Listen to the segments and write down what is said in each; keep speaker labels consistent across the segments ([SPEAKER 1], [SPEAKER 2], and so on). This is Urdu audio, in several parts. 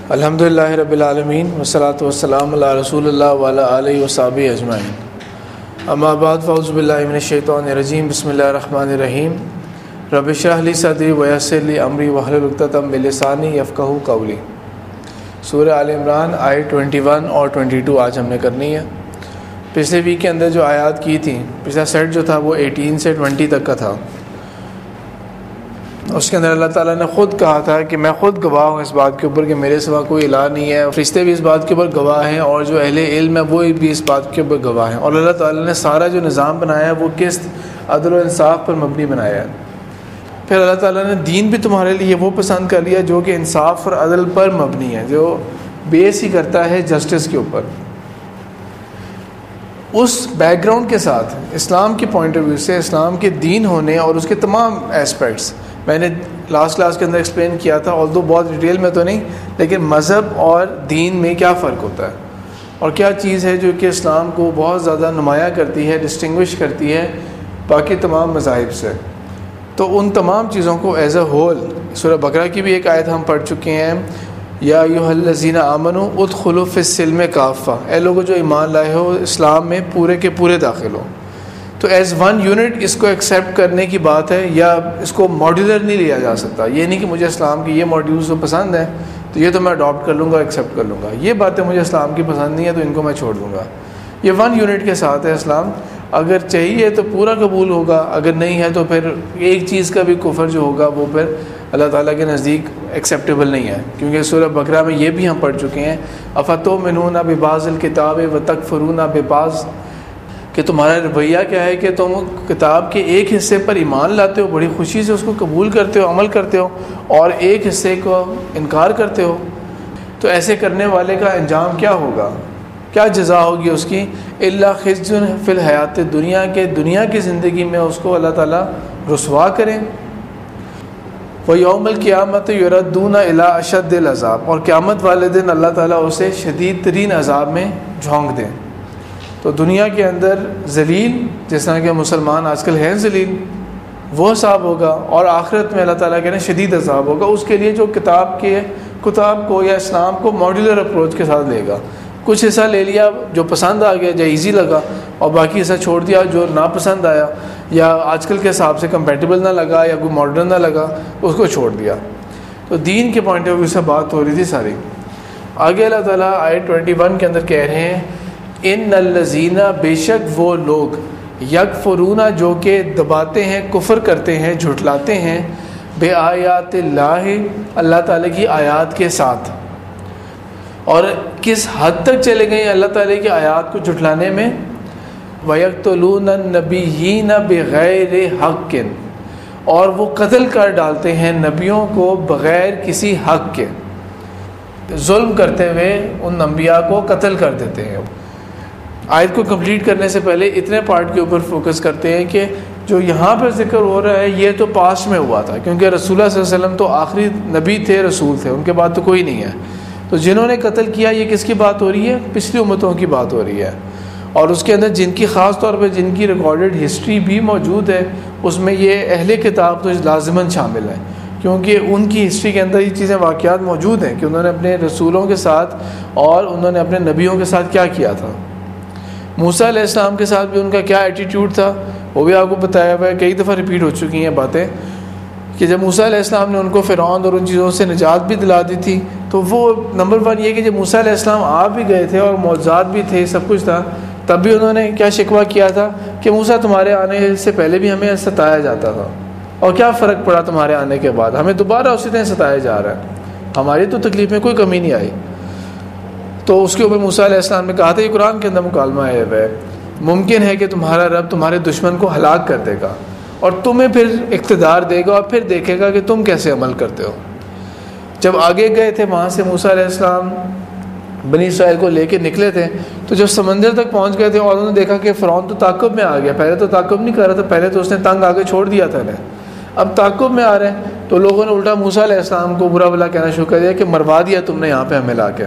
[SPEAKER 1] الحمدللہ رب العالمین والصلاۃ والسلام علی رسول اللہ وعلی آلہ وصحبہ اجمعین، اما بعد فاعوذ باللہ من الشیطان الرجیم، بسم اللہ الرحمن الرحیم۔ رب اشرح لی صدری ویسر لی امری واحلل عقدۃ من لسانی یفقہوا قولی۔ سورہ آل عمران آیت 21 اور 22 آج ہم نے کرنی ہے۔ پچھلے ویک کے اندر جو آیات کی تھیں، پچھلا سیٹ جو تھا وہ 18 سے 20 تک کا تھا۔ اس کے اندر اللہ تعالیٰ نے خود کہا تھا کہ میں خود گواہ ہوں اس بات کے اوپر کہ میرے سوا کوئی الہ نہیں ہے، فرشتے بھی اس بات کے اوپر گواہ ہیں، اور جو اہل علم ہے وہ بھی اس بات کے اوپر گواہ ہیں۔ اور اللہ تعالیٰ نے سارا جو نظام بنایا ہے وہ قسط، عدل و انصاف پر مبنی بنایا ہے۔ پھر اللہ تعالیٰ نے دین بھی تمہارے لیے وہ پسند کر لیا جو کہ انصاف اور عدل پر مبنی ہے، جو بیس ہی کرتا ہے جسٹس کے اوپر۔ اس بیک گراؤنڈ کے ساتھ اسلام کے پوائنٹ آف ویو سے، اسلام کے دین ہونے اور اس کے تمام ایسپیکٹس میں نے لاسٹ کلاس کے اندر ایکسپلین کیا تھا، although بہت ڈیٹیل میں تو نہیں، لیکن مذہب اور دین میں کیا فرق ہوتا ہے اور کیا چیز ہے جو کہ اسلام کو بہت زیادہ نمایاں کرتی ہے، ڈسٹنگوش کرتی ہے باقی تمام مذاہب سے۔ تو ان تمام چیزوں کو ایز اے ہول، سورہ بقرہ کی بھی ایک آیت ہم پڑھ چکے ہیں، یا ایھا الذین آمنوا ادخلوا فی السلم کافہ، اے لوگوں جو ایمان لائے ہو اسلام میں پورے کے پورے داخل ہو۔ تو ایز ون یونٹ اس کو ایکسیپٹ کرنے کی بات ہے، یا اس کو ماڈیولر نہیں لیا جا سکتا۔ یہ نہیں کہ مجھے اسلام کی یہ ماڈیولز تو پسند ہیں تو یہ تو میں اڈاپٹ کر لوں گا، ایکسیپٹ کر لوں گا، یہ باتیں مجھے اسلام کی پسند نہیں ہے تو ان کو میں چھوڑ دوں گا۔ یہ ون یونٹ کے ساتھ ہے اسلام، اگر چاہیے تو پورا قبول ہوگا، اگر نہیں ہے تو پھر ایک چیز کا بھی کفر جو ہوگا وہ پھر اللہ تعالیٰ کے نزدیک ایکسیپٹیبل نہیں ہے، کیونکہ سورہ بقرہ میں یہ بھی ہم پڑھ چکے ہیں، افتؤمنون ببعض الکتاب وتکفرون ببعض، کہ تمہارا رویہ کیا ہے کہ تم کتاب کے ایک حصے پر ایمان لاتے ہو، بڑی خوشی سے اس کو قبول کرتے ہو، عمل کرتے ہو، اور ایک حصے کو انکار کرتے ہو۔ تو ایسے کرنے والے کا انجام کیا ہوگا، کیا جزا ہوگی اس کی؟ الا خزی فی الحیات دنیا، کے دنیا کی زندگی میں اس کو اللہ تعالیٰ رسوا کریں۔ وَيَوْمَ الْقِيَامَةِ يُرَدُّونَ إِلَىٰ أَشَدِّ الْعَذَابِ، اور قیامت والے دن اللہ تعالیٰ اسے شدید ترین عذاب میں جھونک دیں۔ تو دنیا کے اندر ذلیل، جس طرح کہ مسلمان آج کل ہیں ذلیل، وہ عذاب ہوگا، اور آخرت میں اللہ تعالیٰ کے شدید عذاب ہوگا اس کے لیے جو کتاب کو یا اسلام کو ماڈیولر اپروچ کے ساتھ لے گا۔ کچھ حصہ لے لیا جو پسند آ گیا، جو ایزی لگا، اور باقی حصہ چھوڑ دیا جو ناپسند آیا یا آج کل کے حساب سے کمپیٹیبل نہ لگا یا کوئی ماڈرن نہ لگا، اس کو چھوڑ دیا۔ تو دین کے پوائنٹ آف ویو سے بات ہو رہی تھی ساری۔ آگے اللہ تعالیٰ آیت 21 کے اندر کہہ رہے ہیں، ان الذین، بے شک وہ لوگ، یکفرون، جو کہ دباتے ہیں، کفر کرتے ہیں، جھٹلاتے ہیں، بے آیات اللہ، اللہ تعالیٰ کی آیات کے ساتھ۔ اور کس حد تک چلے گئے اللہ تعالیٰ کی آیات کو جھٹلانے میں؟ وَيَقْتُلُونَ النَّبِيِّينَ بِغَيْرِ حَقٍّ، اور وہ قتل کر ڈالتے ہیں نبیوں کو بغیر کسی حق کے، ظلم کرتے ہوئے ان انبیاء کو قتل کر دیتے ہیں۔ آیت کو کمپلیٹ کرنے سے پہلے اتنے پارٹ کے اوپر فوکس کرتے ہیں کہ جو یہاں پر ذکر ہو رہا ہے یہ تو پاسٹ میں ہوا تھا، کیونکہ رسول اللہ صلی اللہ علیہ وسلم تو آخری نبی تھے، رسول تھے، ان کے بعد تو کوئی نہیں ہے۔ تو جنہوں نے قتل کیا، یہ کس کی بات ہو رہی ہے؟ پچھلی امتوں کی بات ہو رہی ہے، اور اس کے اندر جن کی خاص طور پہ جن کی ریکارڈڈ ہسٹری بھی موجود ہے، اس میں یہ اہل کتاب تو لازماً شامل ہے، کیونکہ ان کی ہسٹری کے اندر یہ چیزیں واقعات موجود ہیں کہ انہوں نے اپنے رسولوں کے ساتھ اور انہوں نے اپنے نبیوں کے ساتھ کیا کیا تھا۔ موسیٰ علیہ السلام کے ساتھ بھی ان کا کیا ایٹیٹیوڈ تھا وہ بھی آپ کو بتایا ہوا ہے، کئی دفعہ ریپیٹ ہو چکی ہیں باتیں، کہ جب موسیٰ علیہ السلام نے ان کو فرعون اور ان چیزوں سے نجات بھی دلا دی تھی، تو وہ نمبر 1 یہ کہ جب موسیٰ علیہ السلام آ بھی گئے تھے اور معجزات بھی تھے، سب کچھ تھا، تب بھی انہوں نے کیا شکوہ کیا تھا کہ موسیٰ تمہارے آنے سے پہلے بھی ہمیں ستایا جاتا تھا، اور کیا فرق پڑا تمہارے آنے کے بعد، ہمیں دوبارہ اسی طرح ستایا جا رہا ہے، ہماری تو تکلیف میں کوئی کمی نہیں آئی۔ تو اس کے اوپر موسیٰ علیہ السلام نے کہا تھا، یہ قرآن کے اندر مکالمہ ہے، ممکن ہے کہ تمہارا رب تمہارے دشمن کو ہلاک کر دے گا اور تمہیں پھر اقتدار دے گا اور پھر دیکھے گا کہ تم کیسے عمل کرتے ہو۔ جب آگے گئے تھے وہاں سے موسیٰ علیہ السلام بنی اسرائیل کو لے کے نکلے تھے، تو جب سمندر تک پہنچ گئے تھے اور انہوں نے دیکھا کہ فرعون تو تعاقب میں آ گیا، پہلے تو تعاقب نہیں کر رہا تھا، پہلے تو اس نے تنگ آگے چھوڑ دیا تھا انہیں، اب تعاقب میں آ رہے ہیں، تو لوگوں نے الٹا موسیٰ علیہ السلام کو برا بھلا کہنا شروع کر دیا کہ مروا دیا تم نے یہاں پہ ہمیں لا کے۔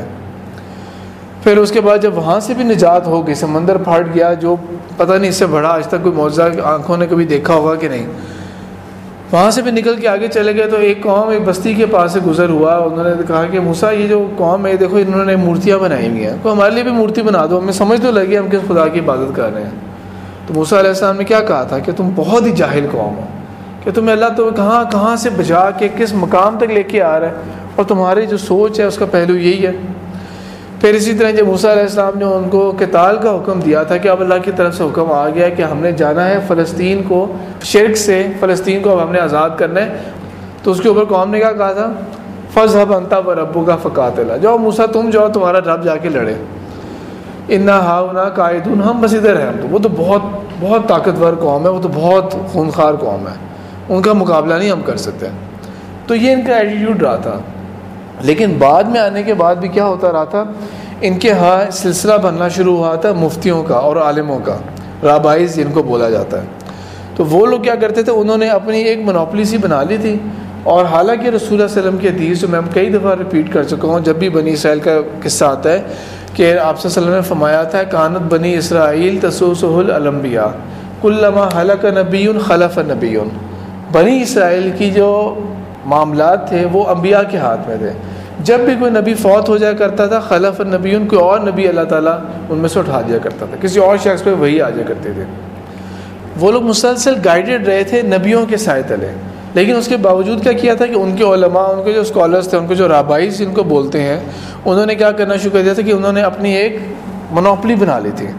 [SPEAKER 1] پھر اس کے بعد جب وہاں سے بھی نجات ہو گئی، سمندر پھٹ گیا، جو پتہ نہیں اس سے بڑا آج تک کوئی معجزہ آنکھوں نے کبھی دیکھا ہوگا کہ نہیں، وہاں سے بھی نکل کے آگے چلے گئے تو ایک قوم ایک بستی کے پاس سے گزر ہوا. انہوں نے کہا کہ موسیٰ یہ جو قوم ہے دیکھو انہوں نے مورتیاں بنائی ہوئی ہیں, تو ہمارے لیے بھی مورتی بنا دو, ہمیں سمجھ تو لگی ہم کس خدا کی عبادت کر رہے ہیں. تو موسیٰ علیہ السلام نے کیا کہا تھا کہ تم بہت ہی جاہل قوم ہو, کہ تمہیں اللہ تو کہاں سے بچا کے کس مقام تک لے کے آ رہا ہے, اور تمہاری جو سوچ ہے اس کا پہلو یہی ہے. پھر اسی طرح جب موسیٰ علیہ السلام نے ان کو قتال کا حکم دیا تھا کہ اب اللہ کی طرف سے حکم آ گیا کہ ہم نے جانا ہے فلسطین کو, شرک سے فلسطین کو اب ہم نے آزاد کرنا ہے, تو اس کے اوپر قوم نے کیا کہا تھا, فَاذْهَبْ أَنْتَ وَرَبُّكَ فَقَاتِلَا, جاؤ موسیٰ تم جاؤ تمہارا رب جا کے لڑے, اِنَّا ہَاهُنَا قَاعِدُونَ, ہم بس ادھر ہیں. وہ تو بہت طاقتور قوم ہے, وہ تو بہت خونخوار قوم ہے, ان کا مقابلہ نہیں ہم کر سکتے. تو یہ ان کا ایٹیٹیوڈ رہا تھا. لیکن بعد میں آنے کے بعد بھی کیا ہوتا رہا تھا, ان کے ہاں سلسلہ بننا شروع ہوا تھا مفتیوں کا اور عالموں کا, رابائز جن کو بولا جاتا ہے. تو وہ لوگ کیا کرتے تھے, انہوں نے اپنی ایک مونوپلی سی بنا لی تھی. اور حالانکہ رسول اللہ علیہ وسلم کی حدیث جو میں کئی دفعہ ریپیٹ کر چکا ہوں, جب بھی بنی اسرائیل کا قصہ آتا ہے کہ آپ صلی اللہ علیہ وسلم نے فرمایا تھا, کانت بنی اسرائیل تسوسہ الانبیاء کلما ہلک نبی خلف نبی. بنی اسرائیل کی جو معاملات تھے وہ انبیاء کے ہاتھ میں تھے. جب بھی کوئی نبی فوت ہو جایا کرتا تھا, خلف النبی, کوئی اور نبی اللہ تعالیٰ ان میں سے اٹھا دیا کرتا تھا, کسی اور شخص پہ وہی آ جایا کرتے تھے. وہ لوگ مسلسل گائیڈڈ رہے تھے نبیوں کے سائے تلے, لیکن اس کے باوجود کیا کیا تھا کہ ان کے علماء, ان کے جو اسکالرس تھے, ان کے جو رابائز جن کو بولتے ہیں, انہوں نے کیا کرنا شروع کر دیا تھا کہ انہوں نے اپنی ایک مونوپلی بنا لی تھی.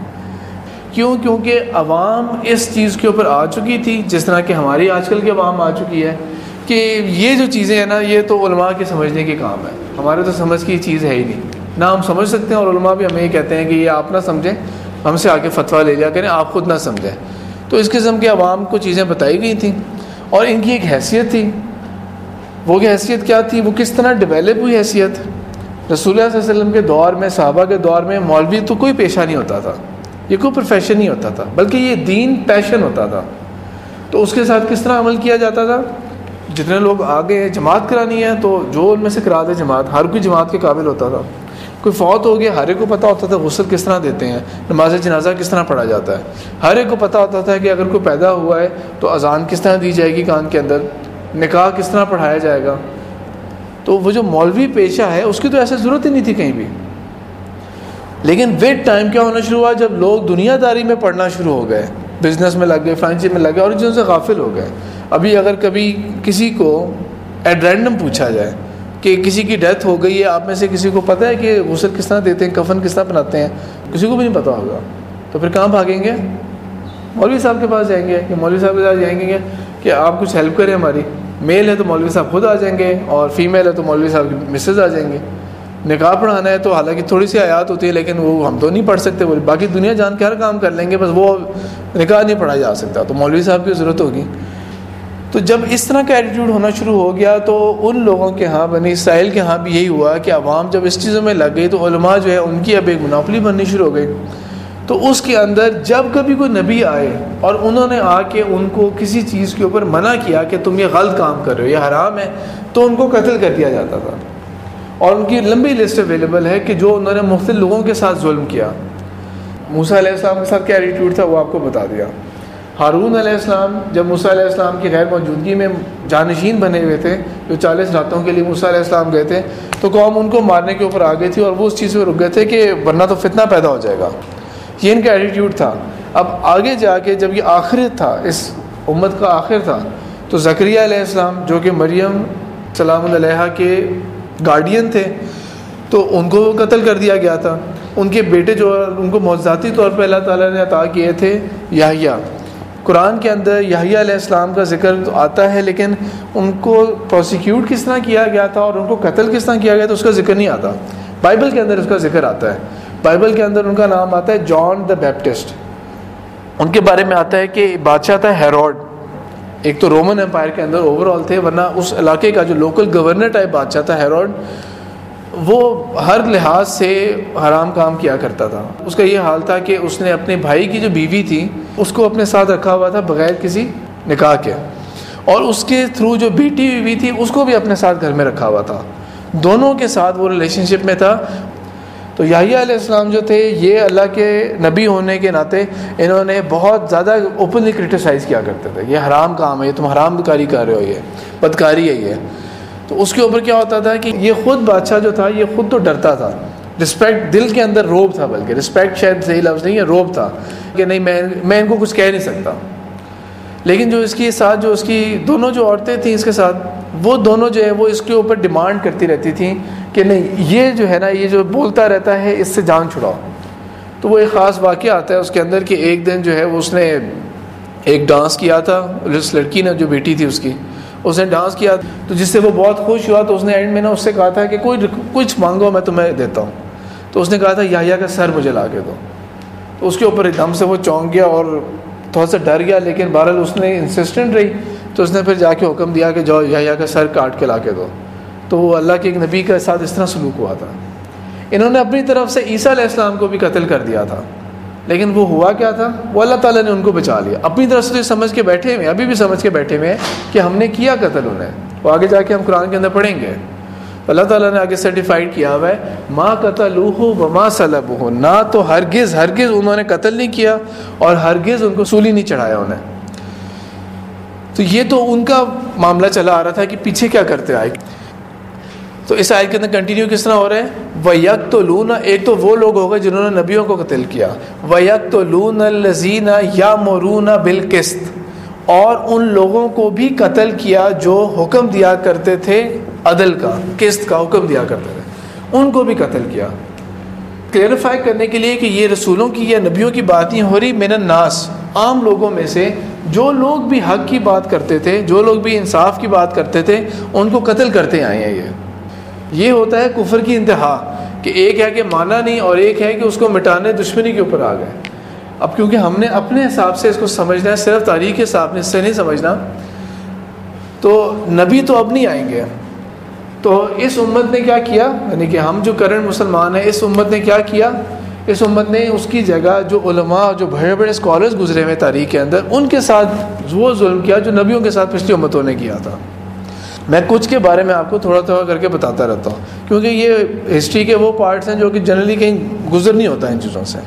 [SPEAKER 1] کیونکہ عوام اس چیز کے اوپر آ چکی تھی, جس طرح کہ ہماری آج کل کی عوام آ چکی ہے, کہ یہ جو چیزیں ہیں نا یہ تو علماء کے سمجھنے کے کام ہے, ہمارے تو سمجھ کی چیز ہے ہی نہیں. نہ ہم سمجھ سکتے ہیں, اور علماء بھی ہمیں یہ کہتے ہیں کہ یہ آپ نہ سمجھیں, ہم سے آ کے فتویٰ لے جا کریں, آپ خود نہ سمجھیں. تو اس قسم کے عوام کو چیزیں بتائی گئی تھیں, اور ان کی ایک حیثیت تھی. وہ کی حیثیت کیا تھی, وہ کس طرح ڈیولپ ہوئی حیثیت. رسول اللہ صلی اللہ علیہ وسلم کے دور میں, صحابہ کے دور میں, مولوی تو کوئی پیشہ نہیں ہوتا تھا, یہ کوئی پروفیشن نہیں ہوتا تھا, بلکہ یہ دین پیشن ہوتا تھا. تو اس کے ساتھ کس طرح عمل کیا جاتا تھا, جتنے لوگ آگے جماعت کرانی ہے تو جو ان میں سے کرا دے جماعت, ہر کوئی جماعت کے قابل ہوتا تھا. کوئی فوت ہو گیا, ہر ایک کو پتہ ہوتا تھا غسل کس طرح دیتے ہیں, نماز جنازہ کس طرح پڑھا جاتا ہے, ہر ایک کو پتہ ہوتا تھا کہ اگر کوئی پیدا ہوا ہے تو اذان کس طرح دی جائے گی کان کے اندر, نکاح کس طرح پڑھایا جائے گا. تو وہ جو مولوی پیشہ ہے اس کی تو ایسے ضرورت ہی نہیں تھی کہیں بھی. لیکن ویٹ ٹائم کیا ہونا شروع ہوا, جب لوگ دنیا داری میں پڑھنا شروع ہو گئے, بزنس میں لگ گئے, فرانچائزی میں لگ گئے, اور ان چیزوں سے غافل ہو گئے. ابھی اگر کبھی کسی کو ایٹ رینڈم پوچھا جائے کہ کسی کی ڈیتھ ہو گئی ہے, آپ میں سے کسی کو پتہ ہے کہ غسل کس طرح دیتے ہیں, کفن کس طرح بناتے ہیں, کسی کو بھی نہیں پتہ ہوگا. تو پھر کہاں بھاگیں گے, مولوی صاحب کے پاس جائیں گے, کہ مولوی صاحب کے پاس جائیں گے کہ آپ کچھ ہیلپ کریں ہماری. میل ہے تو مولوی صاحب خود آ جائیں گے, اور فیمیل ہے تو مولوی صاحب کی مسز آ جائیں گے. نکاح پڑھانا ہے تو حالانکہ تھوڑی سی آیات ہوتی ہے, لیکن وہ ہم تو نہیں پڑھ سکتے, باقی دنیا جان کے ہر کام کر لیں گے, بس وہ نکاح نہیں پڑھا جا سکتا, تو مولوی صاحب کی ضرورت ہوگی. تو جب اس طرح کا ایٹیٹیوڈ ہونا شروع ہو گیا تو ان لوگوں کے ہاں, بنی اسرائیل کے ہاں بھی یہی ہوا کہ عوام جب اس چیزوں میں لگ گئی تو علماء جو ہے ان کی اب ایک مونوپلی بننی شروع ہو گئی. تو اس کے اندر جب کبھی کوئی نبی آئے اور انہوں نے آ کے ان کو کسی چیز کے اوپر منع کیا کہ تم یہ غلط کام کر رہے ہو, یہ حرام ہے, تو ان کو قتل کر دیا جاتا تھا. اور ان کی لمبی لسٹ اویلیبل ہے کہ جو انہوں نے مختلف لوگوں کے ساتھ ظلم کیا. موسیٰ علیہ السلام کے ساتھ کیا ایٹیٹیوڈ تھا وہ آپ کو بتا دیا. ہارون علیہ السلام جب موسیٰ علیہ السلام کی غیر موجودگی میں جانشین بنے ہوئے تھے, جو 40 راتوں کے لیے موسیٰ علیہ السلام گئے تھے, تو قوم ان کو مارنے کے اوپر آ گئی تھی, اور وہ اس چیز پہ رک گئے تھے کہ ورنہ تو فتنہ پیدا ہو جائے گا. یہ ان کا ایٹیٹیوڈ تھا. اب آگے جا کے جب یہ آخرت تھا, اس امت کا آخر تھا, تو زکریا علیہ السلام جو کہ مریم سلام علیہا کے گارڈین تھے, تو ان کو قتل کر دیا گیا تھا. ان کے بیٹے جو ان کو معجزاتی طور پہ اللہ تعالیٰ نے عطا کیے تھے, یحییٰ. قرآن کے اندر یحییٰ علیہ السلام کا ذکر تو آتا ہے, لیکن ان کو پروسیکیوٹ کس طرح کیا گیا تھا اور ان کو قتل کس طرح کیا گیا تھا اس کا ذکر نہیں آتا. بائبل کے اندر اس کا ذکر آتا ہے. بائبل کے اندر ان کا نام آتا ہے جان دا بیپٹسٹ. ان کے بارے میں آتا ہے کہ بادشاہ تھا ہیروڈ, ایک تو رومن امپائر کے اندر اوور آل تھے, ورنہ اس علاقے کا جو لوکل گورنر ٹائپ بادشاہ تھا ہیروڈ, وہ ہر لحاظ سے حرام کام کیا کرتا تھا. اس کا یہ حال تھا کہ اس نے اپنے بھائی کی جو بیوی تھی اس کو اپنے ساتھ رکھا ہوا تھا بغیر کسی نکاح کے, اور اس کے تھرو جو بیٹی ہوئی تھی اس کو بھی اپنے ساتھ گھر میں رکھا ہوا تھا. دونوں کے ساتھ وہ ریلیشن شپ میں تھا. تو یحییٰ علیہ السلام جو تھے یہ اللہ کے نبی ہونے کے ناطے انہوں نے بہت زیادہ اوپنلی کرٹیسائز کیا کرتے تھے، یہ حرام کام ہے، یہ تم حرام کاری کر رہے ہو، یہ بدکاری ہے یہ. تو اس کے اوپر کیا ہوتا تھا کہ یہ خود بادشاہ جو تھا یہ خود تو ڈرتا تھا، رسپیکٹ دل کے اندر روب تھا، بلکہ رسپیکٹ شاید صحیح لفظ نہیں ہے، روب تھا کہ نہیں میں ان کو کچھ کہہ نہیں سکتا. لیکن جو اس کے ساتھ جو اس کی دونوں جو عورتیں تھیں اس کے ساتھ، وہ دونوں جو ہے وہ اس کے اوپر ڈیمانڈ کرتی رہتی تھیں کہ نہیں یہ جو ہے نا یہ جو بولتا رہتا ہے اس سے جان چھڑاؤ. تو وہ ایک خاص واقعہ آتا ہے اس کے اندر کہ ایک دن جو ہے وہ اس نے ایک ڈانس کیا تھا، اس لڑکی نے جو بیٹی تھی اس نے ڈانس کیا، تو جس سے وہ بہت خوش ہوا. تو اس نے اینڈ میں نا اس سے کہا تھا کہ کوئی کچھ مانگو میں تمہیں دیتا ہوں. تو اس نے کہا تھا یحییٰ کا سر مجھے لا کے دو. تو اس کے اوپر ایک دم سے وہ چونک گیا اور تھوڑا سا ڈر گیا، لیکن بہرحال اس نے انسسٹنٹ رہی. تو اس نے پھر جا کے حکم دیا کہ جاؤ یحییٰ کا سر کاٹ کے لا کے دو. تو وہ اللہ کے ایک نبی کے ساتھ اس طرح سلوک ہوا تھا. انہوں نے اپنی طرف سے عیسیٰ علیہ السلام کو بھی قتل کر دیا تھا، لیکن وہ ہوا کیا تھا، وہ اللہ تعالیٰ نے ان کو بچا لیا. اپنی طرف سے سمجھ کے بیٹھے ہوئے، ابھی بھی سمجھ کے بیٹھے ہوئے کہ ہم نے کیا قتل انہیں. وہ آگے جا کے ہم قرآن کے اندر پڑھیں گے. اللہ تعالیٰ نے آگے سرٹیفائڈ کیا ہوا ہے ما قتلوہ وما صلبوہ، نہ تو ہرگز انہوں نے قتل نہیں کیا اور ہرگز ان کو سولی نہیں چڑھایا انہیں. تو یہ تو ان کا معاملہ چلا آ رہا تھا کہ پیچھے کیا کرتے آئے. تو اس آیت کے اندر کنٹینیو کس طرح ہو رہا ہے، وَيَقْتُلُونَ، ایک تو وہ لوگ ہوگا جنہوں نے نبیوں کو قتل کیا، وَيَقْتُلُونَ الَّذِينَ يَأْمُرُونَ بِالْقِسْطِ، اور ان لوگوں کو بھی قتل کیا جو حکم دیا کرتے تھے عدل کا، قسط کا حکم دیا کرتے تھے، ان کو بھی قتل کیا. کلیریفائی کرنے کے لیے کہ یہ رسولوں کی یا نبیوں کی بات نہیں ہو رہی، من الناس، عام لوگوں میں سے جو لوگ بھی حق کی بات کرتے تھے، جو لوگ بھی انصاف کی بات کرتے تھے، ان کو قتل کرتے آئے ہیں. یہ ہوتا ہے کفر کی انتہا، کہ ایک ہے کہ مانا نہیں اور ایک ہے کہ اس کو مٹانے دشمنی کے اوپر آ گئے. اب کیونکہ ہم نے اپنے حساب سے اس کو سمجھنا ہے، صرف تاریخ کے حساب سے نہیں سمجھنا، تو نبی تو اب نہیں آئیں گے. تو اس امت نے کیا کیا، یعنی کہ ہم جو کرنٹ مسلمان ہیں، اس امت نے کیا کیا، اس امت نے اس کی جگہ جو علماء، جو بڑے بڑے اسکالرز گزرے ہوئے تاریخ کے اندر، ان کے ساتھ وہ ظلم کیا جو نبیوں کے ساتھ پچھلی امتوں نے کیا تھا. میں کچھ کے بارے میں آپ کو تھوڑا تھوڑا کر کے بتاتا رہتا ہوں، کیونکہ یہ ہسٹری کے وہ پارٹس ہیں جو کہ جنرلی کہیں گزر نہیں ہوتا ان چیزوں سے.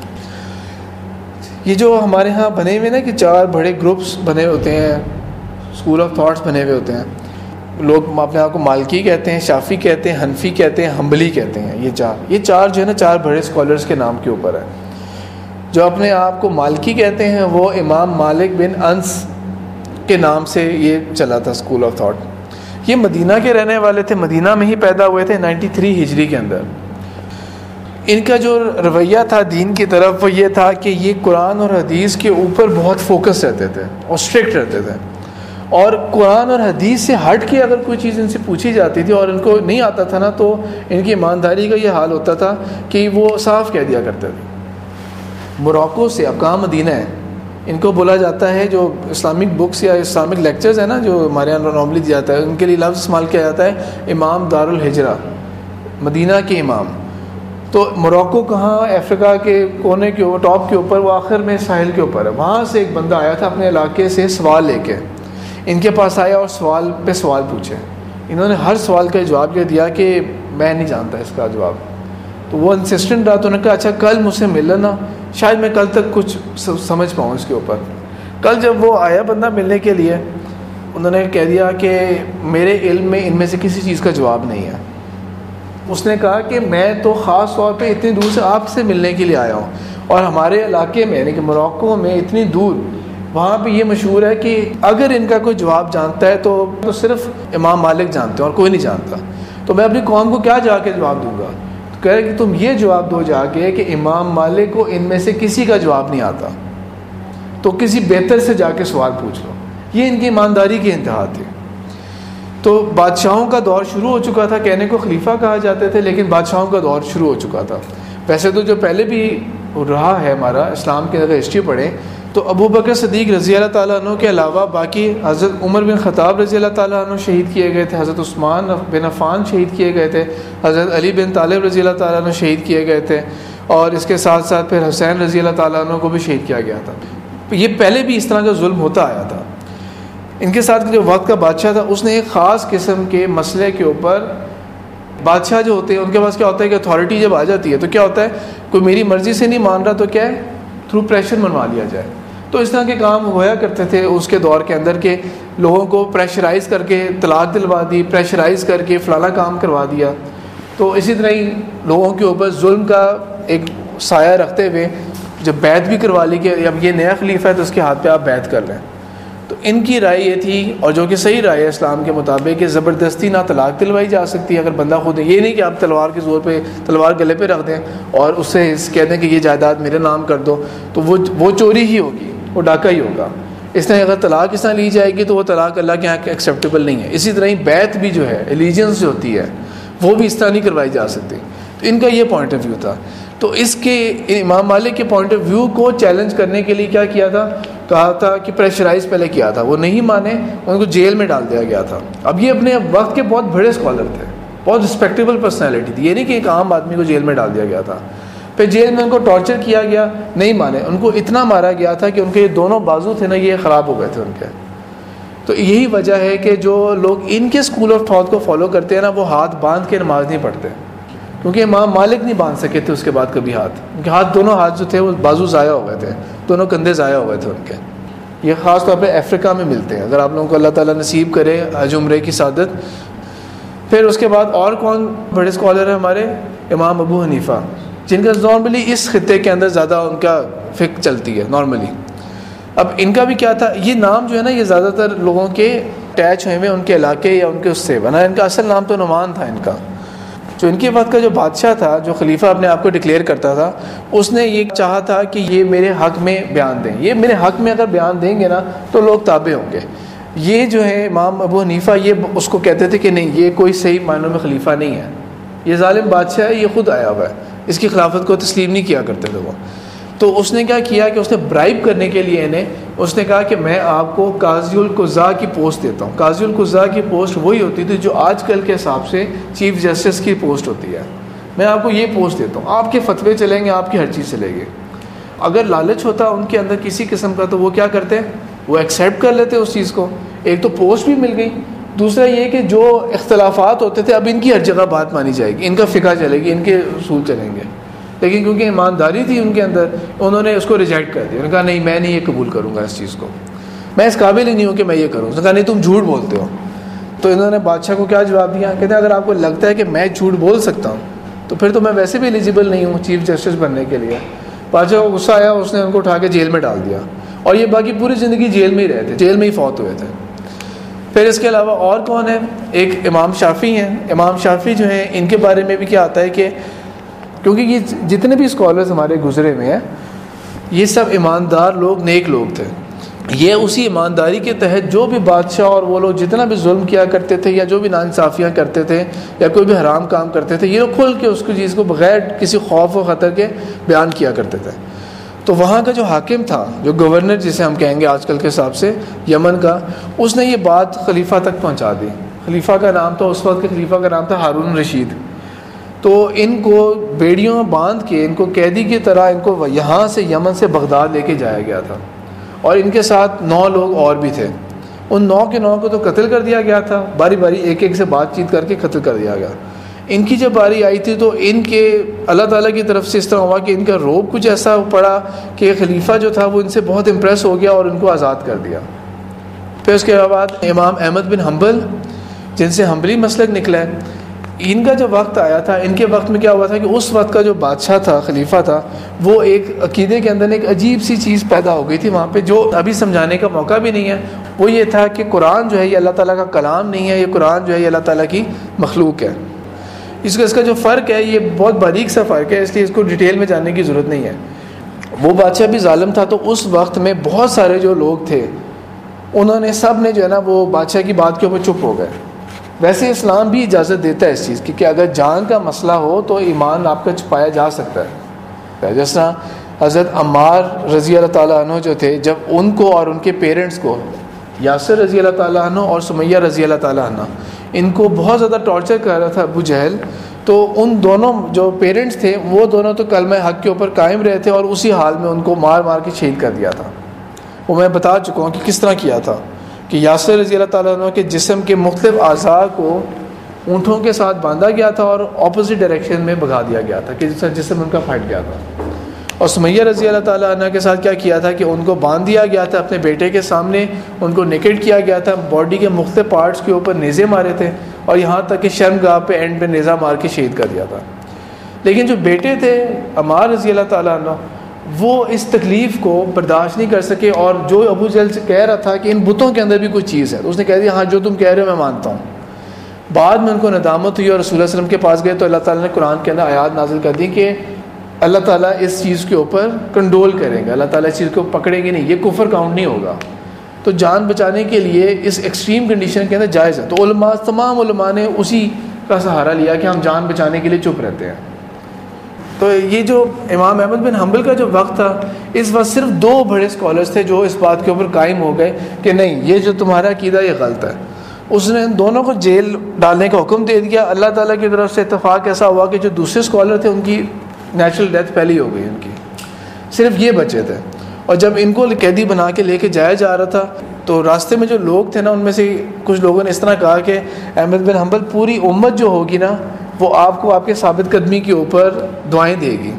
[SPEAKER 1] یہ جو ہمارے ہاں بنے ہوئے نا کہ 4 بڑے گروپس بنے ہوتے ہیں، اسکول آف تھاٹس بنے ہوئے ہوتے ہیں، لوگ اپنے آپ کو مالکی کہتے ہیں، شافی کہتے ہیں، حنفی کہتے ہیں، حنبلی کہتے ہیں. یہ چار جو ہے نا 4 بڑے اسکالرس کے نام کے اوپر ہے. جو اپنے آپ کو مالکی کہتے ہیں وہ امام مالک بن انس کے نام سے یہ چلا تھا اسکول آف تھاٹ. یہ مدینہ کے رہنے والے تھے، مدینہ میں ہی پیدا ہوئے تھے 93 ہجری کے اندر. ان کا جو رویہ تھا دین کی طرف وہ یہ تھا کہ یہ قرآن اور حدیث کے اوپر بہت فوکس رہتے تھے اور اسٹرکٹ رہتے تھے، اور قرآن اور حدیث سے ہٹ کے اگر کوئی چیز ان سے پوچھی جاتی تھی اور ان کو نہیں آتا تھا نا، تو ان کی ایمانداری کا یہ حال ہوتا تھا کہ وہ صاف کہہ دیا کرتے تھے. موراکو سے، اب کہاں مدینہ ہے، ان کو بولا جاتا ہے، جو اسلامک بکس یا اسلامک لیکچرز ہیں نا جو ہمارے یہاں نارملی دیا جاتا ہے، ان کے لیے لفظ استعمال کیا جاتا ہے امام دار الحجرہ، مدینہ کے امام. تو موراکو کہاں، افریقہ کے کونے کے ٹاپ کے اوپر، وہ آخر میں ساحل کے اوپر ہے. وہاں سے ایک بندہ آیا تھا اپنے علاقے سے سوال لے کے، ان کے پاس آیا اور سوال پہ سوال پوچھے. انہوں نے ہر سوال کا جواب یہ دیا کہ میں نہیں جانتا اس کا جواب. تو وہ انسسٹنٹ رہا، تو انہوں نے کہا اچھا کل مجھ سے مل لینا، شاید میں کل تک کچھ سمجھ پاؤں اس کے اوپر. کل جب وہ آیا بندہ ملنے کے لیے، انہوں نے کہہ دیا کہ میرے علم میں ان میں سے کسی چیز کا جواب نہیں ہے. اس نے کہا کہ میں تو خاص طور پہ اتنی دور سے آپ سے ملنے کے لیے آیا ہوں، اور ہمارے علاقے میں یعنی کہ موراکو میں اتنی دور، وہاں پہ یہ مشہور ہے کہ اگر ان کا کوئی جواب جانتا ہے تو صرف امام مالک جانتے ہیں اور کوئی نہیں جانتا. تو میں اپنی قوم کو کیا جا کے جواب دوں گا؟ تو کہہ رہے کہ تم یہ جواب دو جا کے کہ امام مالک کو ان میں سے کسی کا جواب نہیں آتا، تو کسی بہتر سے جا کے سوال پوچھ لو. یہ ان کی ایمانداری کی انتہا تھی. تو بادشاہوں کا دور شروع ہو چکا تھا، کہنے کو خلیفہ کہا جاتے تھے، لیکن بادشاہوں کا دور شروع ہو چکا تھا. ویسے تو جو پہلے بھی رہا ہے ہمارا اسلام کی اگر ہسٹری پڑھیں تو ابو بکر صدیق رضی اللہ تعالیٰ عنہ کے علاوہ باقی حضرت عمر بن خطاب رضی اللہ تعالیٰ عنہ شہید کیے گئے تھے، حضرت عثمان بن عفان شہید کیے گئے تھے، حضرت علی بن طالب رضی اللہ تعالیٰ عنہ شہید کیے گئے تھے، اور اس کے ساتھ ساتھ پھر حسین رضی اللہ تعالیٰ عنہ کو بھی شہید کیا گیا تھا. یہ پہلے بھی اس طرح کا ظلم ہوتا آیا تھا. ان کے ساتھ جو وقت کا بادشاہ تھا اس نے ایک خاص قسم کے مسئلے کے اوپر بادشاہ جو ہوتے ہیں ان کے پاس کیا ہوتا ہے کہ اتھارٹی جب آ جاتی ہے تو کیا ہوتا ہے, کوئی میری مرضی سے نہیں مان رہا تو کیا ہے, تھرو پریشر منوا لیا جائے. تو اس طرح کے کام ہوا کرتے تھے اس کے دور کے اندر کہ لوگوں کو پریشرائز کر کے طلاق دلوا دی, پریشرائز کر کے فلانا کام کروا دیا. تو اسی طرح ہی لوگوں کے اوپر ظلم کا ایک سایہ رکھتے ہوئے جب بیعت بھی کروا لی کہ اب یہ نیا خلیفہ ہے تو اس کے ہاتھ پہ آپ بیعت کر لیں. تو ان کی رائے یہ تھی, اور جو کہ صحیح رائے ہے اسلام کے مطابق, کہ زبردستی نہ طلاق دلوائی جا سکتی ہے اگر بندہ خود ہے. یہ نہیں کہ آپ تلوار کے زور پہ تلوار گلے پہ رکھ دیں اور اس سے کہہ دیں کہ یہ جائیداد میرے نام کر دو, تو وہ چوری ہی ہوگی, وہ ڈاکہ ہی ہوگا. اس طرح اگر طلاق اس طرح لی جائے گی تو وہ طلاق اللہ کے یہاں ایکسیپٹیبل نہیں ہے. اسی طرح ہی بیعت بھی جو ہے, ایلیجنس جو ہوتی ہے, وہ بھی اس طرح نہیں کروائی جا سکتی. تو ان کا یہ پوائنٹ آف ویو تھا. تو اس کے امام مالک کے پوائنٹ آف ویو کو چیلنج کرنے کے لیے کیا کیا تھا, کہا تھا کہ پریشرائز پہلے کیا تھا, وہ نہیں مانے, ان کو جیل میں ڈال دیا گیا تھا. اب یہ اپنے وقت کے بہت بڑے اسکالر تھے, بہت رسپیکٹیبل پرسنالٹی تھی, یہ نہیں کہ ایک عام آدمی کو جیل میں ڈال دیا گیا تھا. پھر جیل میں ان کو ٹارچر کیا گیا, نہیں مانے, ان کو اتنا مارا گیا تھا کہ ان کے دونوں بازو تھے نا یہ خراب ہو گئے تھے ان کے. تو یہی وجہ ہے کہ جو لوگ ان کے اسکول آف تھاٹ کو فالو کرتے ہیں نا, وہ ہاتھ باندھ کے نماز نہیں پڑھتے, کیونکہ امام مالک نہیں باندھ سکے تھے اس کے بعد کبھی ہاتھ, کیونکہ ہاتھ دونوں ہاتھ جو تھے وہ بازو ضائع ہو گئے تھے, دونوں کندھے ضائع ہو گئے تھے ان کے. یہ خاص طور پہ افریقہ میں ملتے ہیں, اگر آپ لوگوں کو اللہ تعالیٰ نصیب کرے حج عمرے کی سعادت. پھر اس کے بعد اور کون بڑے اسکالر ہیں ہمارے, امام ابو حنیفہ, جن کا نارملی اس خطے کے اندر زیادہ ان کا فکر چلتی ہے نارملی. اب ان کا بھی کیا تھا, یہ نام جو ہے نا یہ زیادہ تر لوگوں کے اٹیچ ہوئے ہیں ان کے علاقے یا ان کے اس سے, ورنہ ان کا اصل نام تو نعمان تھا ان کا. جو ان کے وقت کا جو بادشاہ تھا, جو خلیفہ اپنے آپ کو ڈکلیئر کرتا تھا, اس نے یہ چاہا تھا کہ یہ میرے حق میں بیان دیں, یہ میرے حق میں اگر بیان دیں گے نا تو لوگ تابع ہوں گے. یہ جو ہے امام ابو حنیفہ یہ اس کو کہتے تھے کہ نہیں, یہ کوئی صحیح معنوں میں خلیفہ نہیں ہے, یہ ظالم بادشاہ ہے, یہ خود آیا ہوا ہے, اس کی خلافت کو تسلیم نہیں کیا کرتے تھے وہ. تو اس نے کیا کیا کہ اس نے برائب کرنے کے لیے انہیں اس نے کہا کہ میں آپ کو قاضی القضاء کی پوسٹ دیتا ہوں. قاضی القضاء کی پوسٹ وہی ہوتی تھی جو آج کل کے حساب سے چیف جسٹس کی پوسٹ ہوتی ہے. میں آپ کو یہ پوسٹ دیتا ہوں, آپ کے فتوے چلیں گے, آپ کی ہر چیز چلے گی. اگر لالچ ہوتا ان کے اندر کسی قسم کا تو وہ کیا کرتے, وہ ایکسیپٹ کر لیتے اس چیز کو. ایک تو پوسٹ بھی مل گئی, دوسرا یہ کہ جو اختلافات ہوتے تھے اب ان کی ہر جگہ بات مانی جائے گی, ان کا فقہ چلے گی, ان کے اصول چلیں گے. لیکن کیونکہ ایمانداری تھی ان کے اندر, انہوں نے اس کو ریجیکٹ کر دیا. انہوں نے کہا نہیں, میں نہیں یہ قبول کروں گا اس چیز کو, میں اس قابل ہی نہیں ہوں کہ میں یہ کروں. اس نے کہا نہیں, تم جھوٹ بولتے ہو. تو انہوں نے بادشاہ کو کیا جواب دیا, کہتے ہیں اگر آپ کو لگتا ہے کہ میں جھوٹ بول سکتا ہوں تو پھر تو میں ویسے بھی ایلیجیبل نہیں ہوں چیف جسٹس بننے کے لیے. بادشاہ کو غصہ آیا, اس نے ان کو اٹھا کے جیل میں ڈال دیا, اور یہ باقی پوری زندگی جیل میں ہی رہے تھے, جیل میں ہی فوت ہوئے تھے. پھر اس کے علاوہ اور کون ہے, ایک امام شافعی ہیں. امام شافعی جو ہیں ان کے بارے میں بھی کیا آتا ہے کہ کیونکہ یہ جتنے بھی اسکالرز ہمارے گزرے ہوئے ہیں یہ سب ایماندار لوگ, نیک لوگ تھے. یہ اسی ایمانداری کے تحت جو بھی بادشاہ اور وہ لوگ جتنا بھی ظلم کیا کرتے تھے یا جو بھی ناانصافیاں کرتے تھے یا کوئی بھی حرام کام کرتے تھے, یہ کھل کے اس کی چیز کو بغیر کسی خوف و خطر کے بیان کیا کرتے تھے. تو وہاں کا جو حاکم تھا, جو گورنر جسے ہم کہیں گے آج کل کے حساب سے, یمن کا, اس نے یہ بات خلیفہ تک پہنچا دی. خلیفہ کا نام تھا اس وقت کے خلیفہ کا نام تھا ہارون رشید. تو ان کو بیڑیوں میں باندھ کے ان کو قیدی کی طرح ان کو یہاں سے یمن سے بغداد لے کے جایا گیا تھا, اور ان کے ساتھ 9 لوگ اور بھی تھے. ان 9 کے 9 کو تو قتل کر دیا گیا تھا, باری باری ایک ایک سے بات چیت کر کے قتل کر دیا گیا. ان کی جب باری آئی تھی تو ان کے اللہ تعالیٰ کی طرف سے اس طرح ہوا کہ ان کا روب کچھ ایسا پڑا کہ خلیفہ جو تھا وہ ان سے بہت امپریس ہو گیا اور ان کو آزاد کر دیا. پھر اس کے بعد امام احمد بن حنبل, جن سے حنبلی مسلک نکلا ہے, ان کا جب وقت آیا تھا, ان کے وقت میں کیا ہوا تھا کہ اس وقت کا جو بادشاہ تھا, خلیفہ تھا, وہ ایک عقیدے کے اندر ایک عجیب سی چیز پیدا ہو گئی تھی وہاں پہ, جو ابھی سمجھانے کا موقع بھی نہیں ہے. وہ یہ تھا کہ قرآن جو ہے یہ اللہ تعالیٰ کا کلام نہیں ہے, یہ قرآن جو ہے یہ اللہ تعالیٰ کی مخلوق ہے. اس کا جو فرق ہے یہ بہت باریک سا فرق ہے, اس لیے اس کو ڈیٹیل میں جاننے کی ضرورت نہیں ہے. وہ بادشاہ بھی ظالم تھا, تو اس وقت میں بہت سارے جو لوگ تھے انہوں نے سب نے جو ہے نا وہ بادشاہ کی بات کے اوپر چپ ہو گئے. ویسے اسلام بھی اجازت دیتا ہے اس چیز کی کہ اگر جان کا مسئلہ ہو تو ایمان آپ کا چھپایا جا سکتا ہے. جس طرح حضرت عمار رضی اللہ تعالیٰ عنہ جو تھے, جب ان کو اور ان کے پیرنٹس کو, یاسر رضی اللہ تعالیٰ عنہ اور سمیہ رضی اللہ تعالیٰ عنہ, ان کو بہت زیادہ ٹارچر کر رہا تھا ابو جہل, تو ان دونوں جو پیرنٹس تھے وہ دونوں تو کلمہ حق کے اوپر قائم رہے تھے, اور اسی حال میں ان کو مار مار کے شہید کر دیا تھا. وہ میں بتا چکا ہوں کہ کس طرح کیا تھا, کہ یاسر رضی اللہ تعالیٰ عنہ کے جسم کے مختلف اعضاء کو اونٹوں کے ساتھ باندھا گیا تھا اور اپوزٹ ڈائریکشن میں بھگا دیا گیا تھا کہ جسم ان کا پھٹ گیا تھا. اور سمیہ رضی اللہ تعالیٰ عنہ کے ساتھ کیا کیا تھا کہ ان کو باندھ دیا گیا تھا اپنے بیٹے کے سامنے, ان کو نیکڈ کیا گیا تھا, باڈی کے مختلف پارٹس کے اوپر نیزے مارے تھے اور یہاں تک کہ شرمگاہ پہ اینڈ پہ نیزہ مار کے شہید کر دیا تھا. لیکن جو بیٹے تھے عمار رضی اللہ تعالیٰ عنہ, وہ اس تکلیف کو برداشت نہیں کر سکے, اور جو ابو جہل سے کہہ رہا تھا کہ ان بتوں کے اندر بھی کوئی چیز ہے, تو اس نے کہہ دیا ہاں جو تم کہہ رہے ہو میں مانتا ہوں. بعد میں ان کو ندامت ہوئی اور رسول اللہ صلی اللہ علیہ وسلم کے پاس گئے تو اللہ تعالیٰ نے قرآن کے اندر آیات نازل کر دی کہ اللہ تعالیٰ اس چیز کے اوپر کنٹرول کرے گا, اللہ تعالیٰ اس چیز کو پکڑے گی نہیں, یہ کفر کاؤنٹ نہیں ہوگا. تو جان بچانے کے لیے اس ایکسٹریم کنڈیشن کے اندر جائز ہے. تو علماء, تمام علماء نے اسی کا سہارا لیا کہ ہم جان بچانے کے لیے چپ رہتے ہیں. تو یہ جو امام احمد بن حنبل کا جو وقت تھا, اس وقت صرف 2 بڑے اسکالرس تھے جو اس بات کے اوپر قائم ہو گئے کہ نہیں یہ جو تمہارا عقیدہ یہ غلط ہے. اس نے ان دونوں کو جیل ڈالنے کا حکم دے دیا. اللہ تعالیٰ کی طرف سے اتفاق ایسا ہوا کہ جو دوسرے اسکالر تھے ان کی نیچرل ڈیتھ پہلی ہو گئی, ان کی صرف یہ بچے تھے. اور جب ان کو قیدی بنا کے لے کے جایا جا رہا تھا تو راستے میں جو لوگ تھے نا, ان میں سے کچھ لوگوں نے اس طرح کہا کہ احمد بن حنبل پوری امت جو ہوگی نا وہ آپ کو آپ کے ثابت قدمی کے اوپر دعائیں دے گی.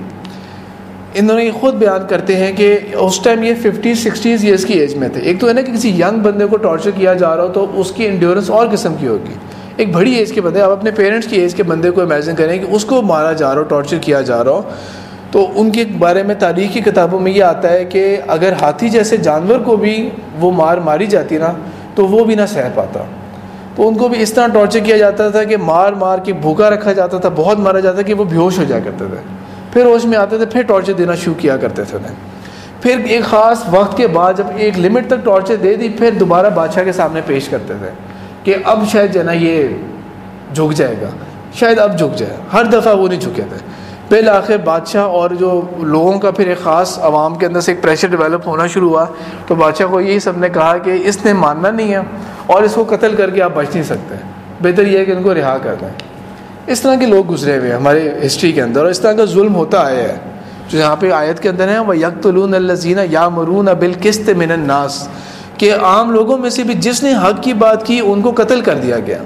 [SPEAKER 1] انہوں نے خود بیان کرتے ہیں کہ اس ٹائم یہ 50-60 ایئرس کی ایج میں تھے. ایک تو ہے نا کہ کسی ینگ بندے کو ٹارچر کیا جا رہا ہو تو اس کی انڈیورنس اور قسم کی ہوگی. ایک بڑی ایج کے بندے, آپ اپنے پیرنٹس کی ایج کے بندے کو امیجن کریں کہ اس کو مارا جا رہا ہو, ٹارچر کیا جا رہا ہو. تو ان کے بارے میں تاریخ کی کتابوں میں یہ آتا ہے کہ اگر ہاتھی جیسے جانور کو بھی وہ ماری جاتی نا تو وہ بھی نہ سہ پاتا. تو ان کو بھی اس طرح ٹارچر کیا جاتا تھا کہ مار کے بھوکا رکھا جاتا تھا, بہت مارا جاتا کہ وہ بیہوش ہو جایا کرتے تھے, پھر ہوش میں آتے تھے, پھر ٹارچر دینا شروع کیا کرتے تھے انہیں. پھر ایک خاص وقت کے بعد جب ایک لمٹ تک ٹارچر دے دی, پھر دوبارہ بادشاہ کے سامنے پیش کرتے تھے کہ اب شاید جو ہے نا یہ جھک جائے گا, شاید اب جھک جائے. ہر دفعہ وہ نہیں جھکے تھے. بالآخر بادشاہ اور جو لوگوں کا پھر ایک خاص عوام کے اندر سے ایک پریشر ڈیولپ ہونا شروع ہوا, تو بادشاہ کو یہی سب نے کہا کہ اس نے ماننا نہیں ہے اور اس کو قتل کر کے آپ بچ نہیں سکتے, بہتر یہ ہے کہ ان کو رہا کر دیں. اس طرح کے لوگ گزرے ہوئے ہیں ہمارے ہسٹری کے اندر, اور اس طرح کا ظلم ہوتا آیا ہے. جو یہاں پہ آیت کے اندر ہے وَيَقْتُلُونَ الَّذِينَ يَأْمُرُونَ بِالْقِسْطِ مِنَ النَّاسِ, کہ عام لوگوں میں سے بھی جس نے حق کی بات کی ان کو قتل کر دیا گیا.